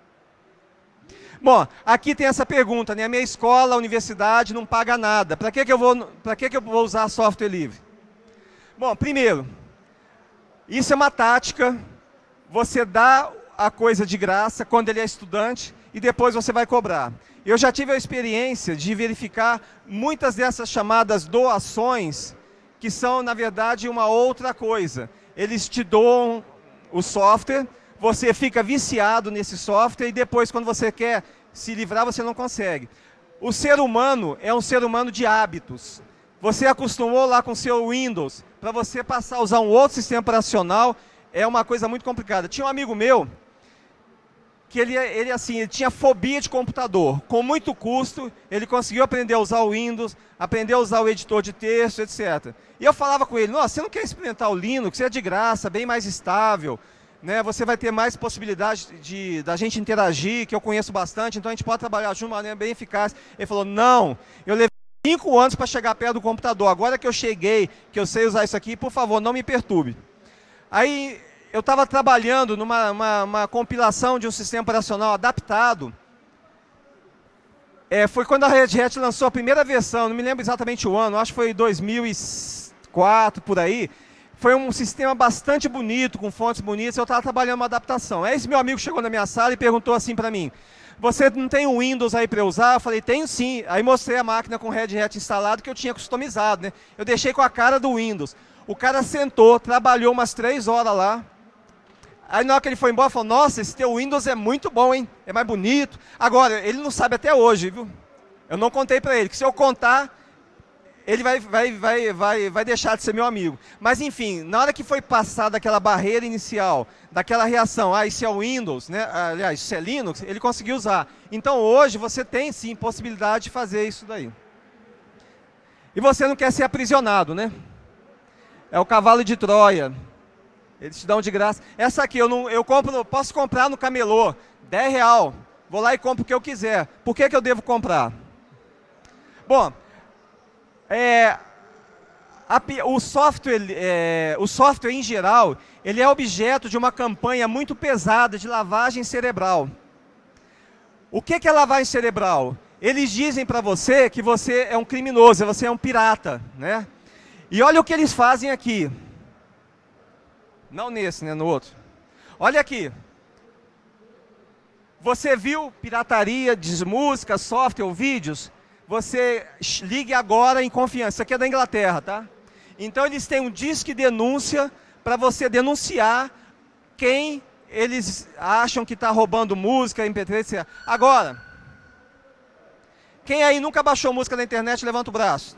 Bom, aqui tem essa pergunta, né? A minha escola, a universidade não paga nada. Para que eu vou usar software livre? Bom, primeiro, isso é uma tática. Você dá a coisa de graça quando ele é estudante e depois você vai cobrar. Eu já tive a experiência de verificar muitas dessas chamadas doações, que são, na verdade, uma outra coisa. Eles te doam o software, você fica viciado nesse software e depois, quando você quer se livrar, você não consegue. O ser humano é um ser humano de hábitos. Você acostumou lá com o seu Windows, para você passar a usar um outro sistema operacional, é uma coisa muito complicada. Tinha um amigo meu, que ele tinha fobia de computador. Com muito custo, ele conseguiu aprender a usar o Windows, aprender a usar o editor de texto, etc. E eu falava com ele, nossa, você não quer experimentar o Linux? É de graça, bem mais estável, né? Você vai ter mais possibilidade da gente interagir, que eu conheço bastante, então a gente pode trabalhar de uma maneira bem eficaz. Ele falou, não, eu levei 5 anos para chegar perto do computador, agora que eu cheguei, que eu sei usar isso aqui, por favor, não me perturbe. Aí eu estava trabalhando numa compilação de um sistema operacional adaptado. Foi quando a Red Hat lançou a primeira versão, não me lembro exatamente o ano, acho que foi 2004, por aí. Foi um sistema bastante bonito, com fontes bonitas, eu estava trabalhando uma adaptação. Aí esse meu amigo chegou na minha sala e perguntou assim para mim, você não tem um Windows aí para eu usar? Eu falei, tenho sim. Aí mostrei a máquina com Red Hat instalado que eu tinha customizado, né? Eu deixei com a cara do Windows. O cara sentou, trabalhou umas 3 horas lá. Aí na hora que ele foi embora, falou, nossa, esse teu Windows é muito bom, hein? É mais bonito. Agora, ele não sabe até hoje, viu? Eu não contei para ele, que se eu contar, ele vai deixar de ser meu amigo. Mas enfim, na hora que foi passada aquela barreira inicial, daquela reação, isso é o Windows, né? Aliás, isso é Linux, ele conseguiu usar. Então hoje você tem sim possibilidade de fazer isso daí. E você não quer ser aprisionado, né? É o cavalo de Troia. Eles te dão de graça. Essa aqui eu compro, posso comprar no camelô, R$10. Vou lá e compro o que eu quiser. Por que eu devo comprar? Bom, o software em geral, ele é objeto de uma campanha muito pesada de lavagem cerebral. O que é lavagem cerebral? Eles dizem para você que você é um criminoso, você é um pirata, né? E olha o que eles fazem aqui. Não nesse, né? No outro. Olha aqui. Você viu pirataria de música, software ou vídeos? Você ligue agora em confiança. Isso aqui é da Inglaterra, tá? Então eles têm um disque denúncia para você denunciar quem eles acham que está roubando música, MP3, etc. Agora, quem aí nunca baixou música na internet, levanta o braço.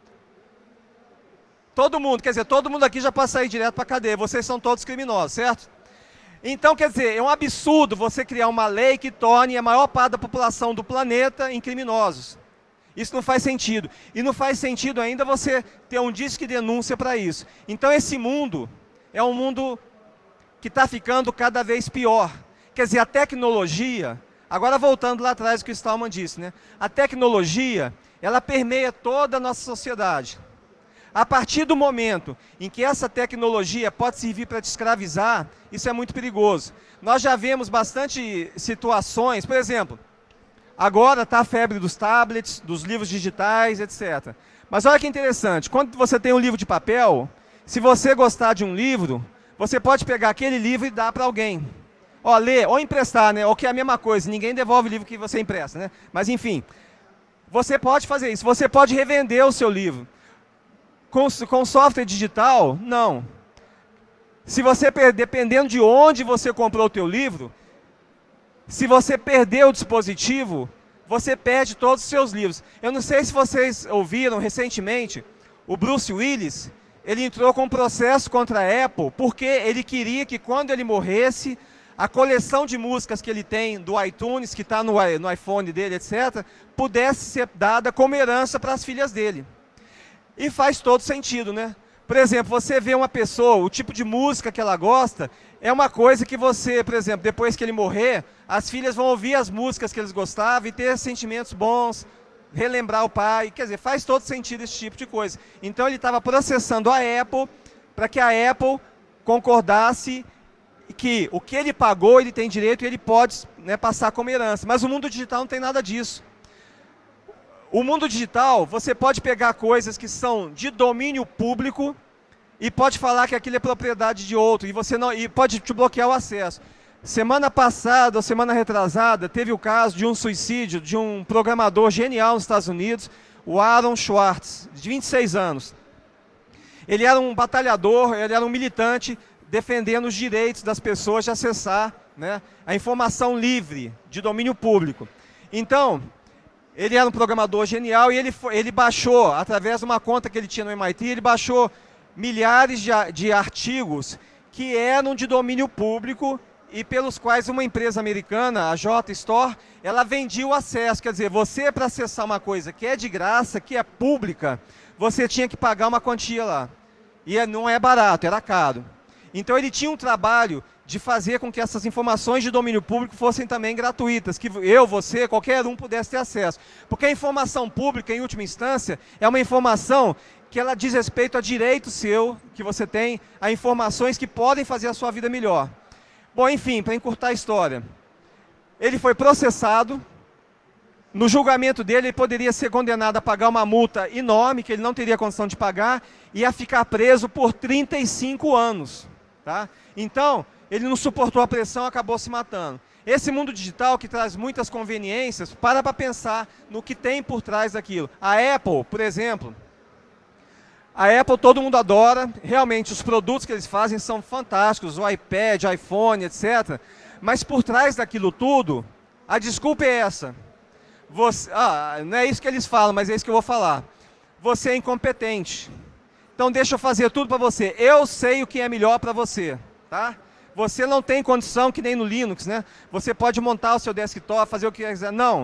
Todo mundo, quer dizer, todo mundo aqui já pode sair direto para a cadeia, vocês são todos criminosos, certo? Então, quer dizer, é um absurdo você criar uma lei que torne a maior parte da população do planeta em criminosos. Isso não faz sentido. E não faz sentido ainda você ter um disque de denúncia para isso. Então esse mundo é um mundo que está ficando cada vez pior. Quer dizer, a tecnologia, Agora, voltando lá atrás, o que o Stallman disse, né? A tecnologia, ela permeia toda a nossa sociedade. A partir do momento em que essa tecnologia pode servir para te escravizar, isso é muito perigoso. Nós já vemos bastante situações, por exemplo, agora está a febre dos tablets, dos livros digitais, etc. Mas olha que interessante, quando você tem um livro de papel, se você gostar de um livro, você pode pegar aquele livro e dar para alguém. Ó, ler, ou emprestar, né? Ou que é a mesma coisa, ninguém devolve o livro que você empresta, né? Mas enfim, você pode fazer isso, você pode revender o seu livro. Com software digital, não. Se você dependendo de onde você comprou o teu livro, se você perder o dispositivo, você perde todos os seus livros. Eu não sei se vocês ouviram recentemente, o Bruce Willis, ele entrou com um processo contra a Apple, porque ele queria que quando ele morresse, a coleção de músicas que ele tem do iTunes, que está no iPhone dele, etc., pudesse ser dada como herança para as filhas dele. E faz todo sentido, né? Por exemplo, você vê uma pessoa, o tipo de música que ela gosta, é uma coisa que você, por exemplo, depois que ele morrer, as filhas vão ouvir as músicas que eles gostavam e ter sentimentos bons, relembrar o pai, quer dizer, faz todo sentido esse tipo de coisa. Então ele estava processando a Apple, para que a Apple concordasse que o que ele pagou, ele tem direito e ele pode, né, passar como herança. Mas o mundo digital não tem nada disso. O mundo digital, você pode pegar coisas que são de domínio público e pode falar que aquilo é propriedade de outro e pode te bloquear o acesso. Semana passada ou semana retrasada, teve o caso de um suicídio de um programador genial nos Estados Unidos, o Aaron Swartz, de 26 anos. Ele era um batalhador, ele era um militante defendendo os direitos das pessoas de acessar, né, a informação livre, de domínio público. Então, ele era um programador genial e ele baixou, através de uma conta que ele tinha no MIT, ele baixou milhares de artigos que eram de domínio público e pelos quais uma empresa americana, a JSTOR, ela vendia o acesso. Quer dizer, você para acessar uma coisa que é de graça, que é pública, você tinha que pagar uma quantia lá. E não é barato, era caro. Então ele tinha um trabalho de fazer com que essas informações de domínio público fossem também gratuitas, que eu, você, qualquer um pudesse ter acesso. Porque a informação pública, em última instância, é uma informação que ela diz respeito a direito seu, que você tem, a informações que podem fazer a sua vida melhor. Bom, enfim, para encurtar a história, ele foi processado. No julgamento dele, ele poderia ser condenado a pagar uma multa enorme, que ele não teria condição de pagar, e a ficar preso por 35 anos. Tá? Então, ele não suportou a pressão e acabou se matando. Esse mundo digital que traz muitas conveniências, para pensar no que tem por trás daquilo. A Apple, por exemplo, a Apple todo mundo adora, realmente os produtos que eles fazem são fantásticos, o iPad, iPhone, etc. Mas por trás daquilo tudo, a desculpa é essa. Não é isso que eles falam, mas é isso que eu vou falar. Você é incompetente. Então deixa eu fazer tudo para você. Eu sei o que é melhor para você, tá? Você não tem condição, que nem no Linux, né? Você pode montar o seu desktop, fazer o que quiser. Não.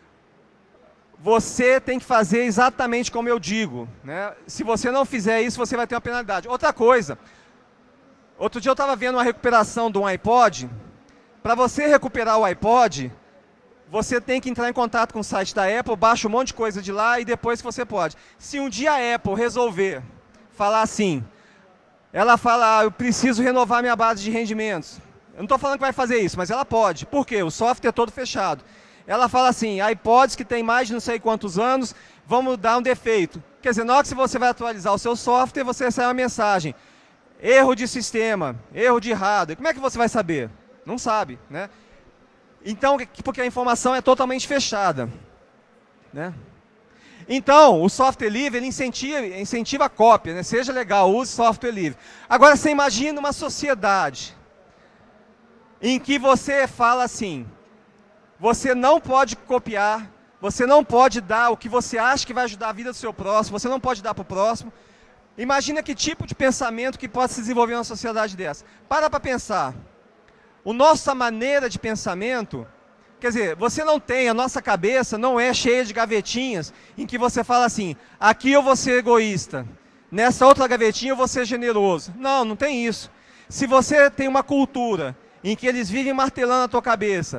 Você tem que fazer exatamente como eu digo, né? Se você não fizer isso, você vai ter uma penalidade. Outra coisa. Outro dia eu estava vendo uma recuperação de um iPod. Para você recuperar o iPod, você tem que entrar em contato com o site da Apple, baixa um monte de coisa de lá e depois você pode. Se um dia a Apple resolver falar assim, ela fala, eu preciso renovar minha base de rendimentos. Eu não estou falando que vai fazer isso, mas ela pode. Por quê? O software é todo fechado. Ela fala assim, iPods que tem mais de não sei quantos anos, vamos dar um defeito. Quer dizer, na hora que você vai atualizar o seu software, você recebe uma mensagem. Erro de sistema, erro de hardware. Como é que você vai saber? Não sabe, né? Então, porque a informação é totalmente fechada, né? Então, o software livre, ele incentiva a cópia, né? Seja legal, use software livre. Agora, você imagina uma sociedade em que você fala assim, você não pode copiar, você não pode dar o que você acha que vai ajudar a vida do seu próximo, você não pode dar para o próximo. Imagina que tipo de pensamento que pode se desenvolver numa sociedade dessa. Para pensar. A nossa maneira de pensamento, quer dizer, você não tem, a nossa cabeça não é cheia de gavetinhas em que você fala assim, aqui eu vou ser egoísta, nessa outra gavetinha eu vou ser generoso. Não, não tem isso. Se você tem uma cultura em que eles vivem martelando a tua cabeça,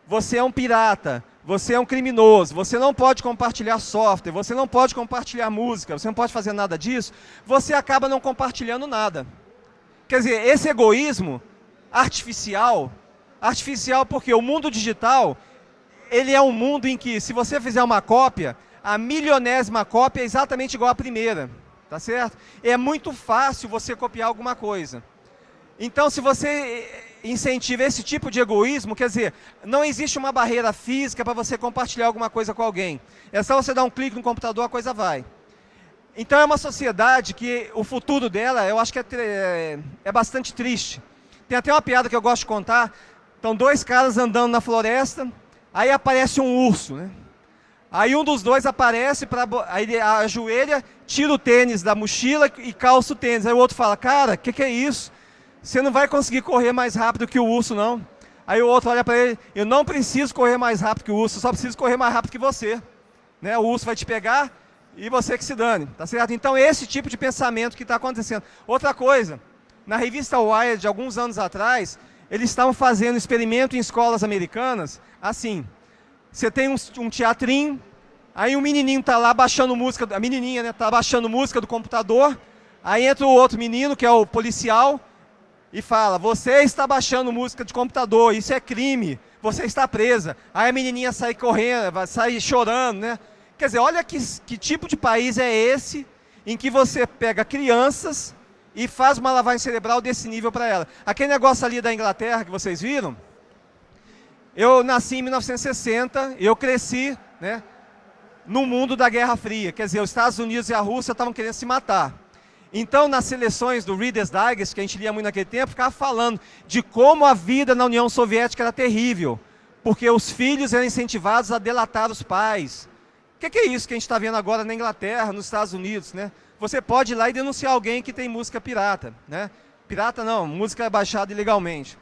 você é um pirata, você é um criminoso, você não pode compartilhar software, você não pode compartilhar música, você não pode fazer nada disso, você acaba não compartilhando nada. Quer dizer, esse egoísmo artificial porque o mundo digital, ele é um mundo em que, se você fizer uma cópia, a milionésima cópia é exatamente igual à primeira, tá certo? É muito fácil você copiar alguma coisa. Então, se você incentiva esse tipo de egoísmo, quer dizer, não existe uma barreira física para você compartilhar alguma coisa com alguém. É só você dar um clique no computador, a coisa vai. Então, é uma sociedade que o futuro dela, eu acho que é bastante triste. Tem até uma piada que eu gosto de contar. Estão dois caras andando na floresta, aí aparece um urso, né? Aí um dos dois aparece, aí ele ajoelha, tira o tênis da mochila e calça o tênis. Aí o outro fala, cara, o que é isso? Você não vai conseguir correr mais rápido que o urso, não. Aí o outro olha para ele, eu não preciso correr mais rápido que o urso, eu só preciso correr mais rápido que você. Né? O urso vai te pegar e você que se dane, tá certo? Então esse tipo de pensamento que está acontecendo. Outra coisa, na revista Wired, de alguns anos atrás, eles estavam fazendo experimento em escolas americanas, assim, você tem um teatrinho, aí um menininho está lá baixando música, a menininha, né, está baixando música do computador, aí entra o outro menino, que é o policial, e fala, você está baixando música de computador, isso é crime, você está presa. Aí a menininha sai correndo, sai chorando, né? Quer dizer, olha que tipo de país é esse, em que você pega crianças e faz uma lavagem cerebral desse nível para ela. Aquele negócio ali da Inglaterra que vocês viram, eu nasci em 1960, eu cresci, né, no mundo da Guerra Fria. Quer dizer, os Estados Unidos e a Rússia estavam querendo se matar. Então, nas seleções do Reader's Digest, que a gente lia muito naquele tempo, ficava falando de como a vida na União Soviética era terrível, porque os filhos eram incentivados a delatar os pais. O que é isso que a gente está vendo agora na Inglaterra, nos Estados Unidos, né? Você pode ir lá e denunciar alguém que tem música pirata, né? Pirata não, música baixada ilegalmente.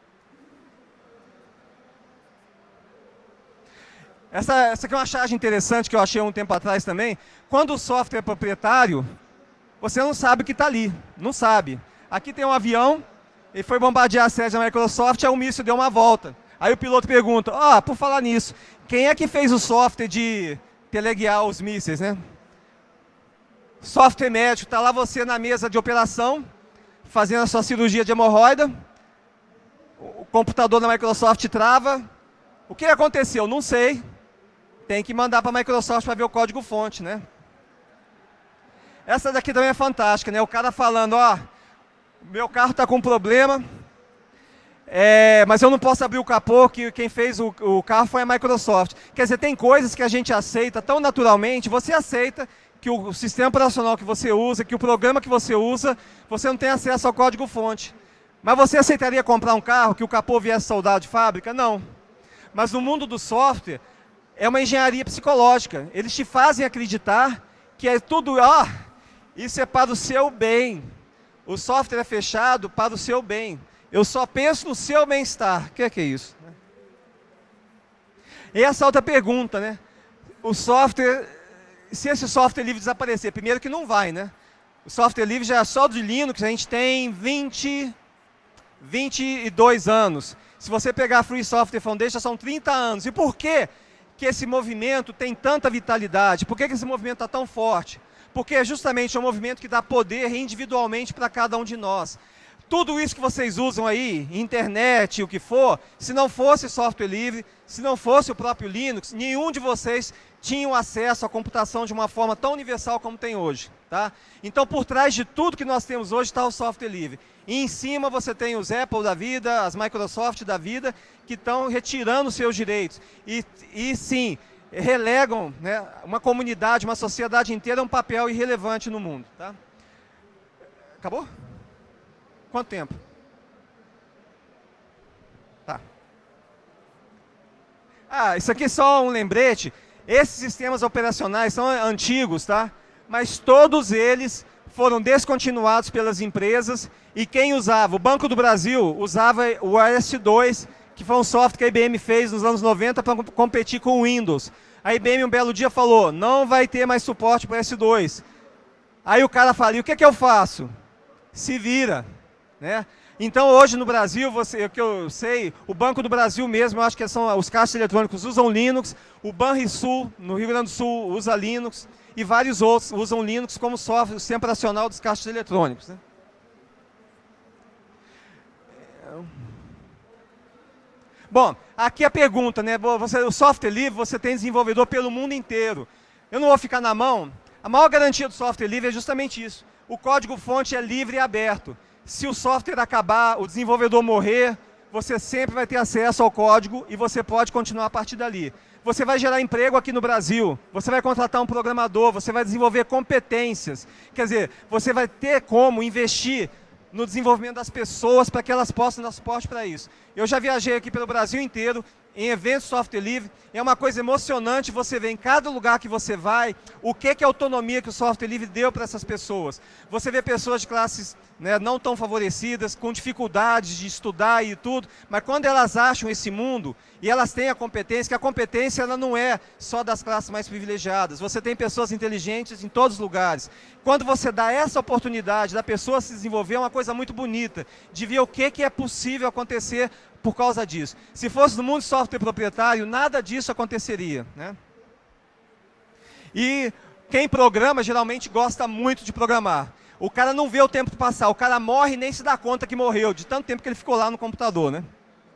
Essa aqui é uma charge interessante que eu achei um tempo atrás também. Quando o software é proprietário, você não sabe o que está ali, não sabe. Aqui tem um avião, ele foi bombardear a sede da Microsoft, aí o míssil deu uma volta. Aí o piloto pergunta, por falar nisso, quem é que fez o software de teleguiar os mísseis, né? Software médico, está lá você na mesa de operação, fazendo a sua cirurgia de hemorroida, o computador da Microsoft trava. O que aconteceu? Não sei. Tem que mandar para a Microsoft para ver o código-fonte, né? Essa daqui também é fantástica, né? O cara falando, meu carro está com problema, mas eu não posso abrir o capô, que quem fez o carro foi a Microsoft. Quer dizer, tem coisas que a gente aceita tão naturalmente, você aceita que o sistema operacional que você usa, que o programa que você usa, você não tem acesso ao código-fonte. Mas você aceitaria comprar um carro que o capô viesse soldado de fábrica? Não. Mas no mundo do software, é uma engenharia psicológica. Eles te fazem acreditar que é tudo, isso é para o seu bem. O software é fechado para o seu bem. Eu só penso no seu bem-estar. O que é isso? E essa outra pergunta, né? O software, se esse software livre desaparecer, primeiro que não vai, né? O software livre já é só de Linux, a gente tem 22 anos. Se você pegar a Free Software Foundation, são 30 anos. E por que esse movimento tem tanta vitalidade? Por que esse movimento está tão forte? Porque é justamente um movimento que dá poder individualmente para cada um de nós. Tudo isso que vocês usam aí, internet, o que for, se não fosse software livre, se não fosse o próprio Linux, nenhum de vocês tinham acesso à computação de uma forma tão universal como tem hoje. Tá? Então, por trás de tudo que nós temos hoje está o software livre. E em cima você tem os Apple da vida, as Microsoft da vida, que estão retirando seus direitos. E sim, relegam, né, uma comunidade, uma sociedade inteira a um papel irrelevante no mundo. Tá? Acabou? Quanto tempo? Tá. Isso aqui é só um lembrete. Esses sistemas operacionais são antigos, tá? Mas todos eles foram descontinuados pelas empresas e quem usava, o Banco do Brasil usava o OS/2, que foi um software que a IBM fez nos anos 90 para competir com o Windows. A IBM um belo dia falou, não vai ter mais suporte para S2. Aí o cara fala, e o que eu faço? Se vira. Né? Então, hoje no Brasil, o que eu sei, o Banco do Brasil mesmo, eu acho que são os caixas eletrônicos usam Linux, o Banrisul, no Rio Grande do Sul, usa Linux, e vários outros usam Linux como software, o sistema operacional dos caixas eletrônicos, né? Bom, aqui a pergunta, né? O software livre, você tem desenvolvedor pelo mundo inteiro. Eu não vou ficar na mão. A maior garantia do software livre é justamente isso. O código-fonte é livre e aberto. Se o software acabar, o desenvolvedor morrer, você sempre vai ter acesso ao código e você pode continuar a partir dali. Você vai gerar emprego aqui no Brasil, você vai contratar um programador, você vai desenvolver competências. Quer dizer, você vai ter como investir no desenvolvimento das pessoas para que elas possam dar suporte para isso. Eu já viajei aqui pelo Brasil inteiro, em eventos de software livre, é uma coisa emocionante você ver em cada lugar que você vai, o que é a autonomia que o software livre deu para essas pessoas. Você vê pessoas de classes, né, não tão favorecidas, com dificuldades de estudar e tudo, mas quando elas acham esse mundo, e elas têm a competência, que a competência ela não é só das classes mais privilegiadas, você tem pessoas inteligentes em todos os lugares. Quando você dá essa oportunidade da pessoa se desenvolver, é uma coisa muito bonita, de ver o que é possível acontecer por causa disso. Se fosse no mundo de software proprietário, nada disso aconteceria, né? E quem programa geralmente gosta muito de programar. O cara não vê o tempo passar, o cara morre e nem se dá conta que morreu, de tanto tempo que ele ficou lá no computador, né?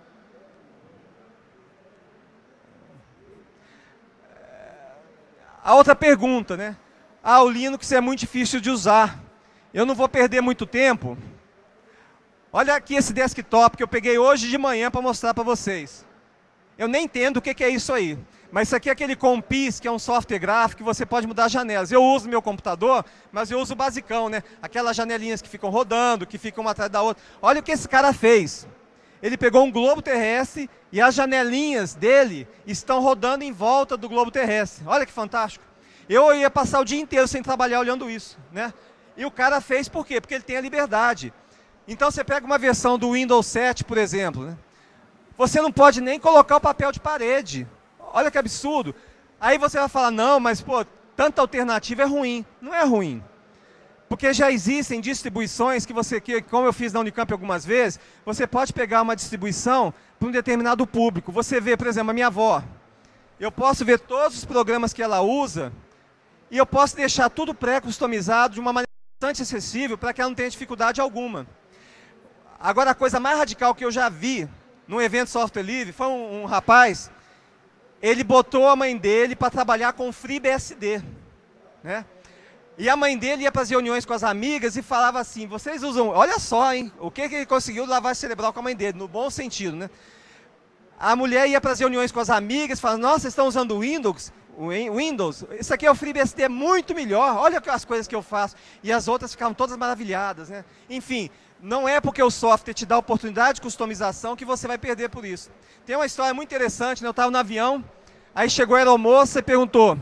A outra pergunta, né? O Linux é muito difícil de usar. Eu não vou perder muito tempo. Olha aqui esse desktop que eu peguei hoje de manhã para mostrar para vocês. Eu nem entendo o que é isso aí. Mas isso aqui é aquele Compis, que é um software gráfico que você pode mudar as janelas. Eu uso no meu computador, mas eu uso o basicão, né? Aquelas janelinhas que ficam rodando, que ficam uma atrás da outra. Olha o que esse cara fez. Ele pegou um globo terrestre e as janelinhas dele estão rodando em volta do globo terrestre. Olha que fantástico. Eu ia passar o dia inteiro sem trabalhar olhando isso, né? E o cara fez por quê? Porque ele tem a liberdade. Então você pega uma versão do Windows 7, por exemplo, né? Você não pode nem colocar o papel de parede. Olha que absurdo. Aí você vai falar, não, mas pô, tanta alternativa é ruim. Não é ruim. Porque já existem distribuições que como eu fiz na Unicamp algumas vezes, você pode pegar uma distribuição para um determinado público. Você vê, por exemplo, a minha avó. Eu posso ver todos os programas que ela usa e eu posso deixar tudo pré-customizado de uma maneira bastante acessível para que ela não tenha dificuldade alguma. Agora, a coisa mais radical que eu já vi num evento software livre foi um rapaz, ele botou a mãe dele para trabalhar com FreeBSD, né? E a mãe dele ia para as reuniões com as amigas e falava assim, vocês usam, olha só, hein, o que ele conseguiu lavar cerebral com a mãe dele, no bom sentido, né? A mulher ia para as reuniões com as amigas e falava, nossa, vocês estão usando Windows? Isso aqui é o FreeBSD, é muito melhor, olha as coisas que eu faço. E as outras ficavam todas maravilhadas, né? Enfim, não é porque o software te dá oportunidade de customização que você vai perder por isso. Tem uma história muito interessante, né? Eu estava no avião, aí chegou a aeromoça e perguntou,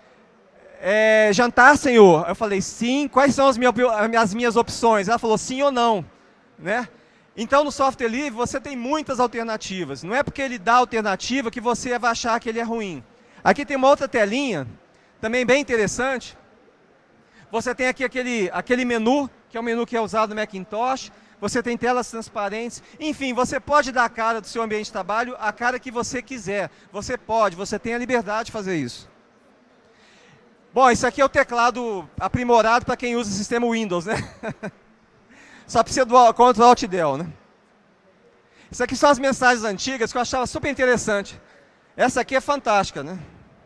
jantar, senhor? Eu falei, sim, quais são as minhas opções? Ela falou, sim ou não, né? Então, no software livre, você tem muitas alternativas. Não é porque ele dá alternativa que você vai achar que ele é ruim. Aqui tem uma outra telinha, também bem interessante. Você tem aqui aquele menu, que é o menu que é usado no Macintosh. Você tem telas transparentes. Enfim, você pode dar a cara do seu ambiente de trabalho, a cara que você quiser. Você pode, você tem a liberdade de fazer isso. Bom, isso aqui é o teclado aprimorado para quem usa o sistema Windows, né? Só precisa do Ctrl Alt Del, né? Isso aqui são as mensagens antigas que eu achava super interessante. Essa aqui é fantástica, né?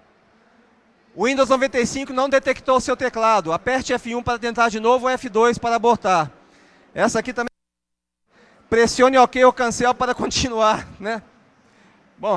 O Windows 95 não detectou o seu teclado. Aperte F1 para tentar de novo ou F2 para abortar. Essa aqui também. Pressione OK ou cancel para continuar, né? Bom.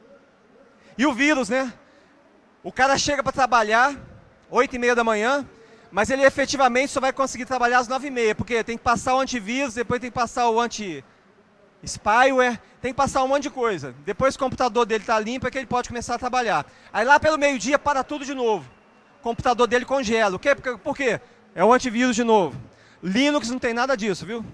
E o vírus, né? O cara chega para trabalhar 8h30 da manhã, mas ele efetivamente só vai conseguir trabalhar às 9h30, porque tem que passar o antivírus, depois tem que passar o anti-spyware, tem que passar um monte de coisa. Depois o computador dele está limpo, é que ele pode começar a trabalhar. Aí lá pelo meio-dia para tudo de novo. O computador dele congela. Por quê? É o antivírus de novo. Linux não tem nada disso, viu?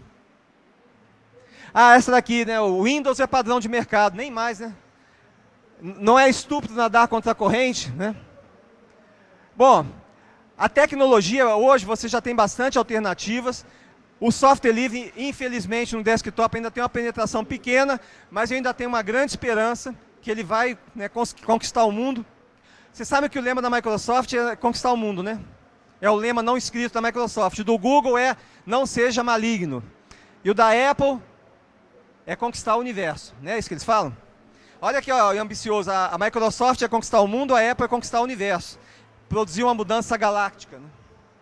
Essa daqui, né? O Windows é padrão de mercado, nem mais, né? Não é estúpido nadar contra a corrente, né? Bom, a tecnologia, hoje você já tem bastante alternativas. O software livre, infelizmente, no desktop ainda tem uma penetração pequena, mas eu ainda tenho uma grande esperança que ele vai, né, conquistar o mundo. Você sabe que o lema da Microsoft é conquistar o mundo, né? É o lema não escrito da Microsoft. O do Google é não seja maligno. E o da Apple é conquistar o universo, né? É isso que eles falam? Olha aqui, ó, ambicioso. A Microsoft é conquistar o mundo, a Apple é conquistar o universo. Produzir uma mudança galáctica, né?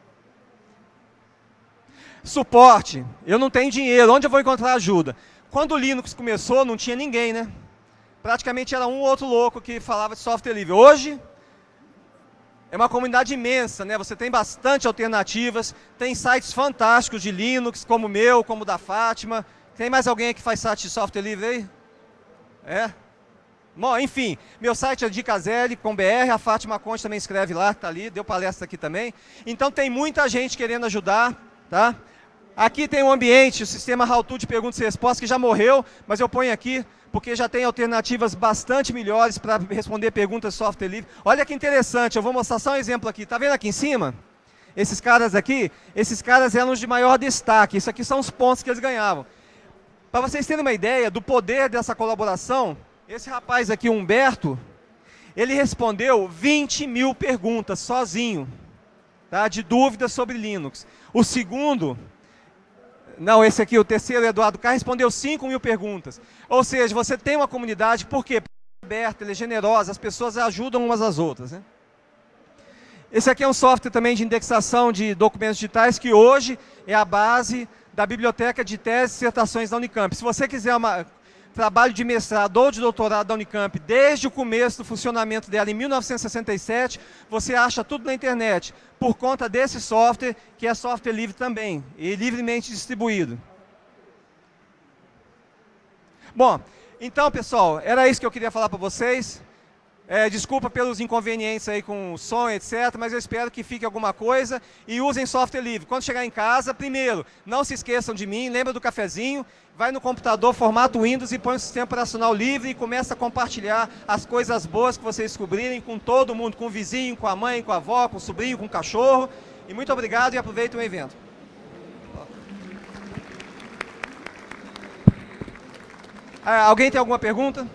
Suporte. Eu não tenho dinheiro. Onde eu vou encontrar ajuda? Quando o Linux começou, não tinha ninguém, né? Praticamente era um ou outro louco que falava de software livre. Hoje, é uma comunidade imensa, né? Você tem bastante alternativas, tem sites fantásticos de Linux, como o meu, como o da Fátima. Tem mais alguém que faz site de software livre aí? É? Bom, enfim, meu site é dicaselli.com.br, a Fátima Conte também escreve lá, tá ali, deu palestra aqui também. Então tem muita gente querendo ajudar, tá? Aqui tem um ambiente, o sistema How-To de perguntas e respostas, que já morreu, mas eu ponho aqui, porque já tem alternativas bastante melhores para responder perguntas de software livre. Olha que interessante, eu vou mostrar só um exemplo aqui. Tá vendo aqui em cima? Esses caras aqui, esses caras eram os de maior destaque. Isso aqui são os pontos que eles ganhavam. Para vocês terem uma ideia do poder dessa colaboração, esse rapaz aqui, Humberto, ele respondeu 20 mil perguntas sozinho, tá? De dúvidas sobre Linux. O segundo... Não, esse aqui, o terceiro, Eduardo K, respondeu 5 mil perguntas. Ou seja, você tem uma comunidade, por quê? Porque ela é aberta, ela é generosa, as pessoas ajudam umas às outras, né? Esse aqui é um software também de indexação de documentos digitais, que hoje é a base da biblioteca de teses e dissertações da Unicamp. Se você quiser trabalho de mestrado ou de doutorado da Unicamp, desde o começo do funcionamento dela, em 1967, você acha tudo na internet, por conta desse software, que é software livre também, e livremente distribuído. Bom, então, pessoal, era isso que eu queria falar para vocês. Desculpa pelos inconvenientes aí com o som, etc., mas eu espero que fique alguma coisa e usem software livre. Quando chegar em casa, primeiro, não se esqueçam de mim, lembra do cafezinho, vai no computador, formata o Windows e põe o sistema operacional livre e começa a compartilhar as coisas boas que vocês descobrirem com todo mundo, com o vizinho, com a mãe, com a avó, com o sobrinho, com o cachorro. E muito obrigado e aproveitem o evento. Alguém tem alguma pergunta?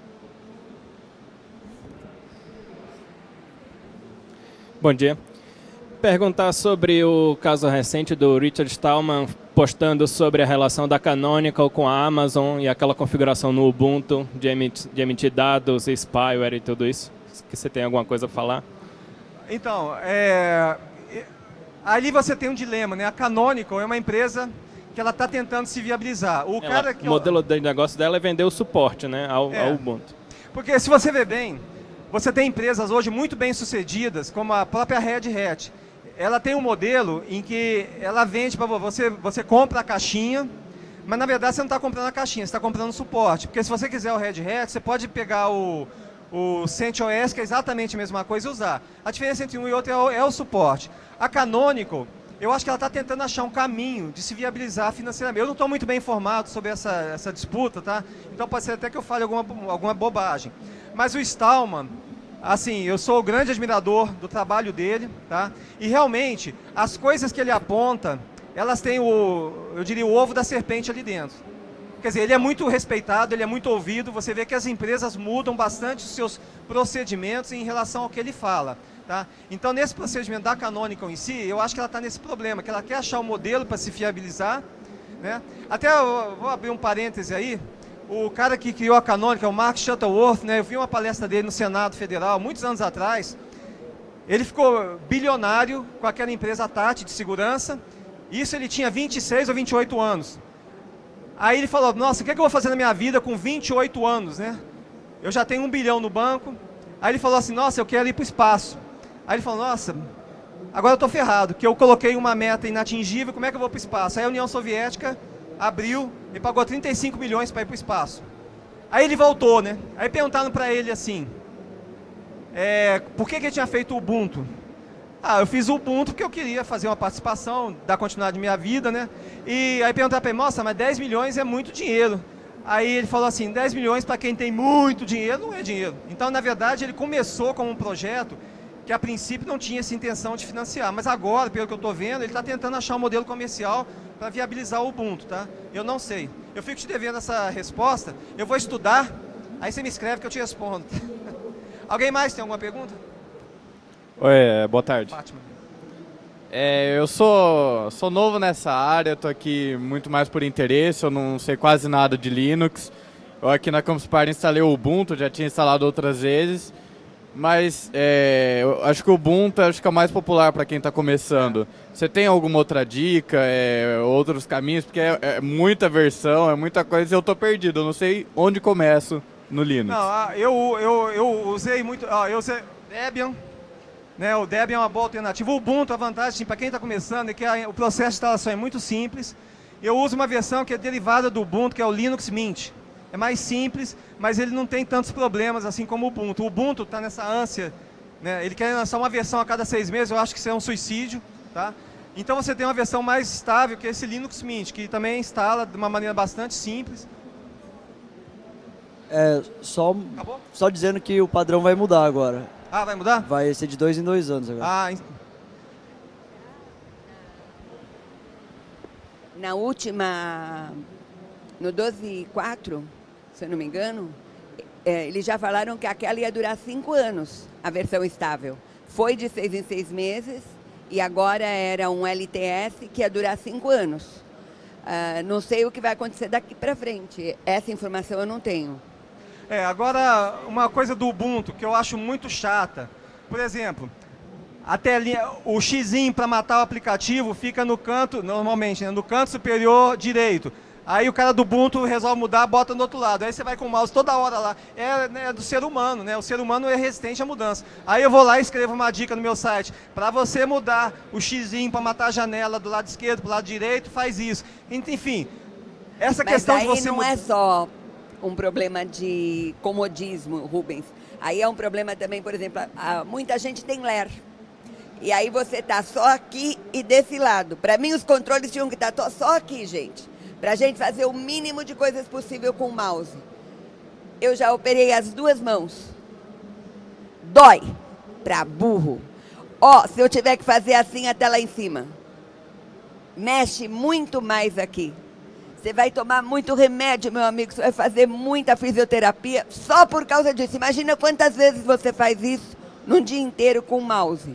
Bom dia. Perguntar sobre o caso recente do Richard Stallman postando sobre a relação da Canonical com a Amazon e aquela configuração no Ubuntu de emitir dados, spyware e tudo isso. Que você tem alguma coisa a falar? Então, ali você tem um dilema, né? A Canonical é uma empresa que ela está tentando se viabilizar. O modelo de negócio dela é vender o suporte, né, ao Ubuntu. Porque se você ver bem, você tem empresas hoje muito bem sucedidas, como a própria Red Hat. Ela tem um modelo em que ela vende para você compra a caixinha, mas na verdade você não está comprando a caixinha, você está comprando o suporte. Porque se você quiser o Red Hat, você pode pegar o CentOS, que é exatamente a mesma coisa, e usar. A diferença entre um e outro é o suporte. A Canonical, eu acho que ela está tentando achar um caminho de se viabilizar financeiramente. Eu não estou muito bem informado sobre essa disputa, tá? Então pode ser até que eu fale alguma bobagem. Mas o Stallman, assim, eu sou o grande admirador do trabalho dele, tá? E realmente, as coisas que ele aponta, elas têm eu diria, o ovo da serpente ali dentro. Quer dizer, ele é muito respeitado, ele é muito ouvido, você vê que as empresas mudam bastante os seus procedimentos em relação ao que ele fala, tá? Então, nesse procedimento da Canonical em si, eu acho que ela está nesse problema, que ela quer achar um modelo para se fiabilizar, né? Até eu vou abrir um parêntese aí. O cara que criou a Canonical, o Mark Shuttleworth, né, eu vi uma palestra dele no Senado Federal, muitos anos atrás. Ele ficou bilionário com aquela empresa Tati de segurança. Isso ele tinha 26 ou 28 anos. Aí ele falou, nossa, o que é que eu vou fazer na minha vida com 28 anos, né? Eu já tenho 1 bilhão no banco. Aí ele falou assim, nossa, eu quero ir para o espaço. Aí ele falou, nossa, agora eu estou ferrado, porque eu coloquei uma meta inatingível, como é que eu vou para o espaço? Aí a União Soviética abriu e pagou 35 milhões para ir para o espaço. Aí ele voltou, né? Aí perguntaram para ele assim, por que ele tinha feito o Ubuntu? Eu fiz o Ubuntu porque eu queria fazer uma participação, dar continuidade à minha vida, né? E aí perguntaram para ele, nossa, mas 10 milhões é muito dinheiro. Aí ele falou assim, 10 milhões para quem tem muito dinheiro não é dinheiro. Então, na verdade, ele começou com um projeto que a princípio não tinha essa intenção de financiar, mas agora, pelo que eu estou vendo, ele está tentando achar um modelo comercial para viabilizar o Ubuntu, tá? Eu não sei. Eu fico te devendo essa resposta, eu vou estudar, aí você me escreve que eu te respondo. Alguém mais tem alguma pergunta? Oi, boa tarde. Fátima. Eu sou novo nessa área, estou aqui muito mais por interesse, eu não sei quase nada de Linux. Eu aqui na Campus Party instalei o Ubuntu, já tinha instalado outras vezes, mas eu acho que o Ubuntu é o mais popular para quem está começando. Você tem alguma outra dica, outros caminhos? Porque é muita versão, é muita coisa e eu estou perdido, eu não sei onde começo no Linux. Não, eu usei muito, eu usei Debian. Né, o Debian é uma boa alternativa. O Ubuntu, a vantagem para quem está começando é que o processo de instalação é muito simples. Eu uso uma versão que é derivada do Ubuntu, que é o Linux Mint. É mais simples, mas ele não tem tantos problemas assim como o Ubuntu. O Ubuntu está nessa ânsia, né, ele quer lançar uma versão a cada 6 meses, eu acho que isso é um suicídio. Tá? Então você tem uma versão mais estável, que é esse Linux Mint, que também instala de uma maneira bastante simples. Só dizendo que o padrão vai mudar agora. Ah, vai mudar? Vai ser de 2 em 2 anos agora. Na última, no 12.4, se eu não me engano, eles já falaram que aquela ia durar 5 anos, a versão estável. Foi de 6 em 6 meses e agora era um LTS que ia durar 5 anos. Não sei o que vai acontecer daqui para frente, essa informação eu não tenho. Agora, uma coisa do Ubuntu que eu acho muito chata. Por exemplo, a telinha, o xizinho para matar o aplicativo fica no canto, normalmente, né, no canto superior direito. Aí o cara do Ubuntu resolve mudar, bota no outro lado. Aí você vai com o mouse toda hora lá. É do ser humano, né? O ser humano é resistente à mudança. Aí eu vou lá e escrevo uma dica no meu site. Para você mudar o xizinho para matar a janela do lado esquerdo para o lado direito, faz isso. Enfim, essa questão de você... Mas aí não é só um problema de comodismo, Rubens. Aí é um problema também, por exemplo, muita gente tem ler. E aí você tá só aqui e desse lado. Para mim, os controles tinham que estar só aqui, gente. Pra gente fazer o mínimo de coisas possível com o mouse. Eu já operei as 2 mãos. Dói. Pra burro. Se eu tiver que fazer assim até lá em cima. Mexe muito mais aqui. Você vai tomar muito remédio, meu amigo. Você vai fazer muita fisioterapia só por causa disso. Imagina quantas vezes você faz isso num dia inteiro com o mouse.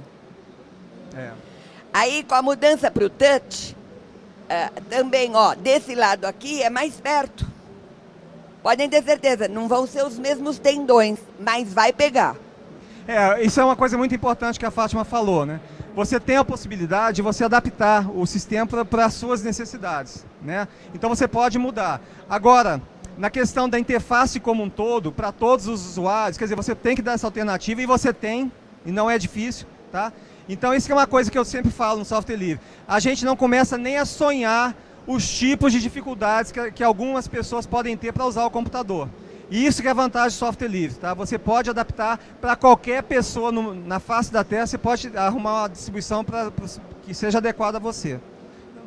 Aí, com a mudança para o touch, também, desse lado aqui é mais perto. Podem ter certeza, não vão ser os mesmos tendões, mas vai pegar. Isso é uma coisa muito importante que a Fátima falou, né? Você tem a possibilidade de você adaptar o sistema para as suas necessidades, né? Então você pode mudar. Agora, na questão da interface como um todo, para todos os usuários, quer dizer, você tem que dar essa alternativa e você tem, e não é difícil, tá? Então isso é uma coisa que eu sempre falo no software livre. A gente não começa nem a sonhar os tipos de dificuldades que algumas pessoas podem ter para usar o computador. E isso que é a vantagem do software livre, tá? Você pode adaptar para qualquer pessoa na face da Terra, você pode arrumar uma distribuição que seja adequada a você.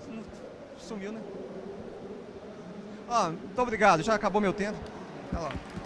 Sumiu, né? Muito obrigado, já acabou meu tempo. Tá lá.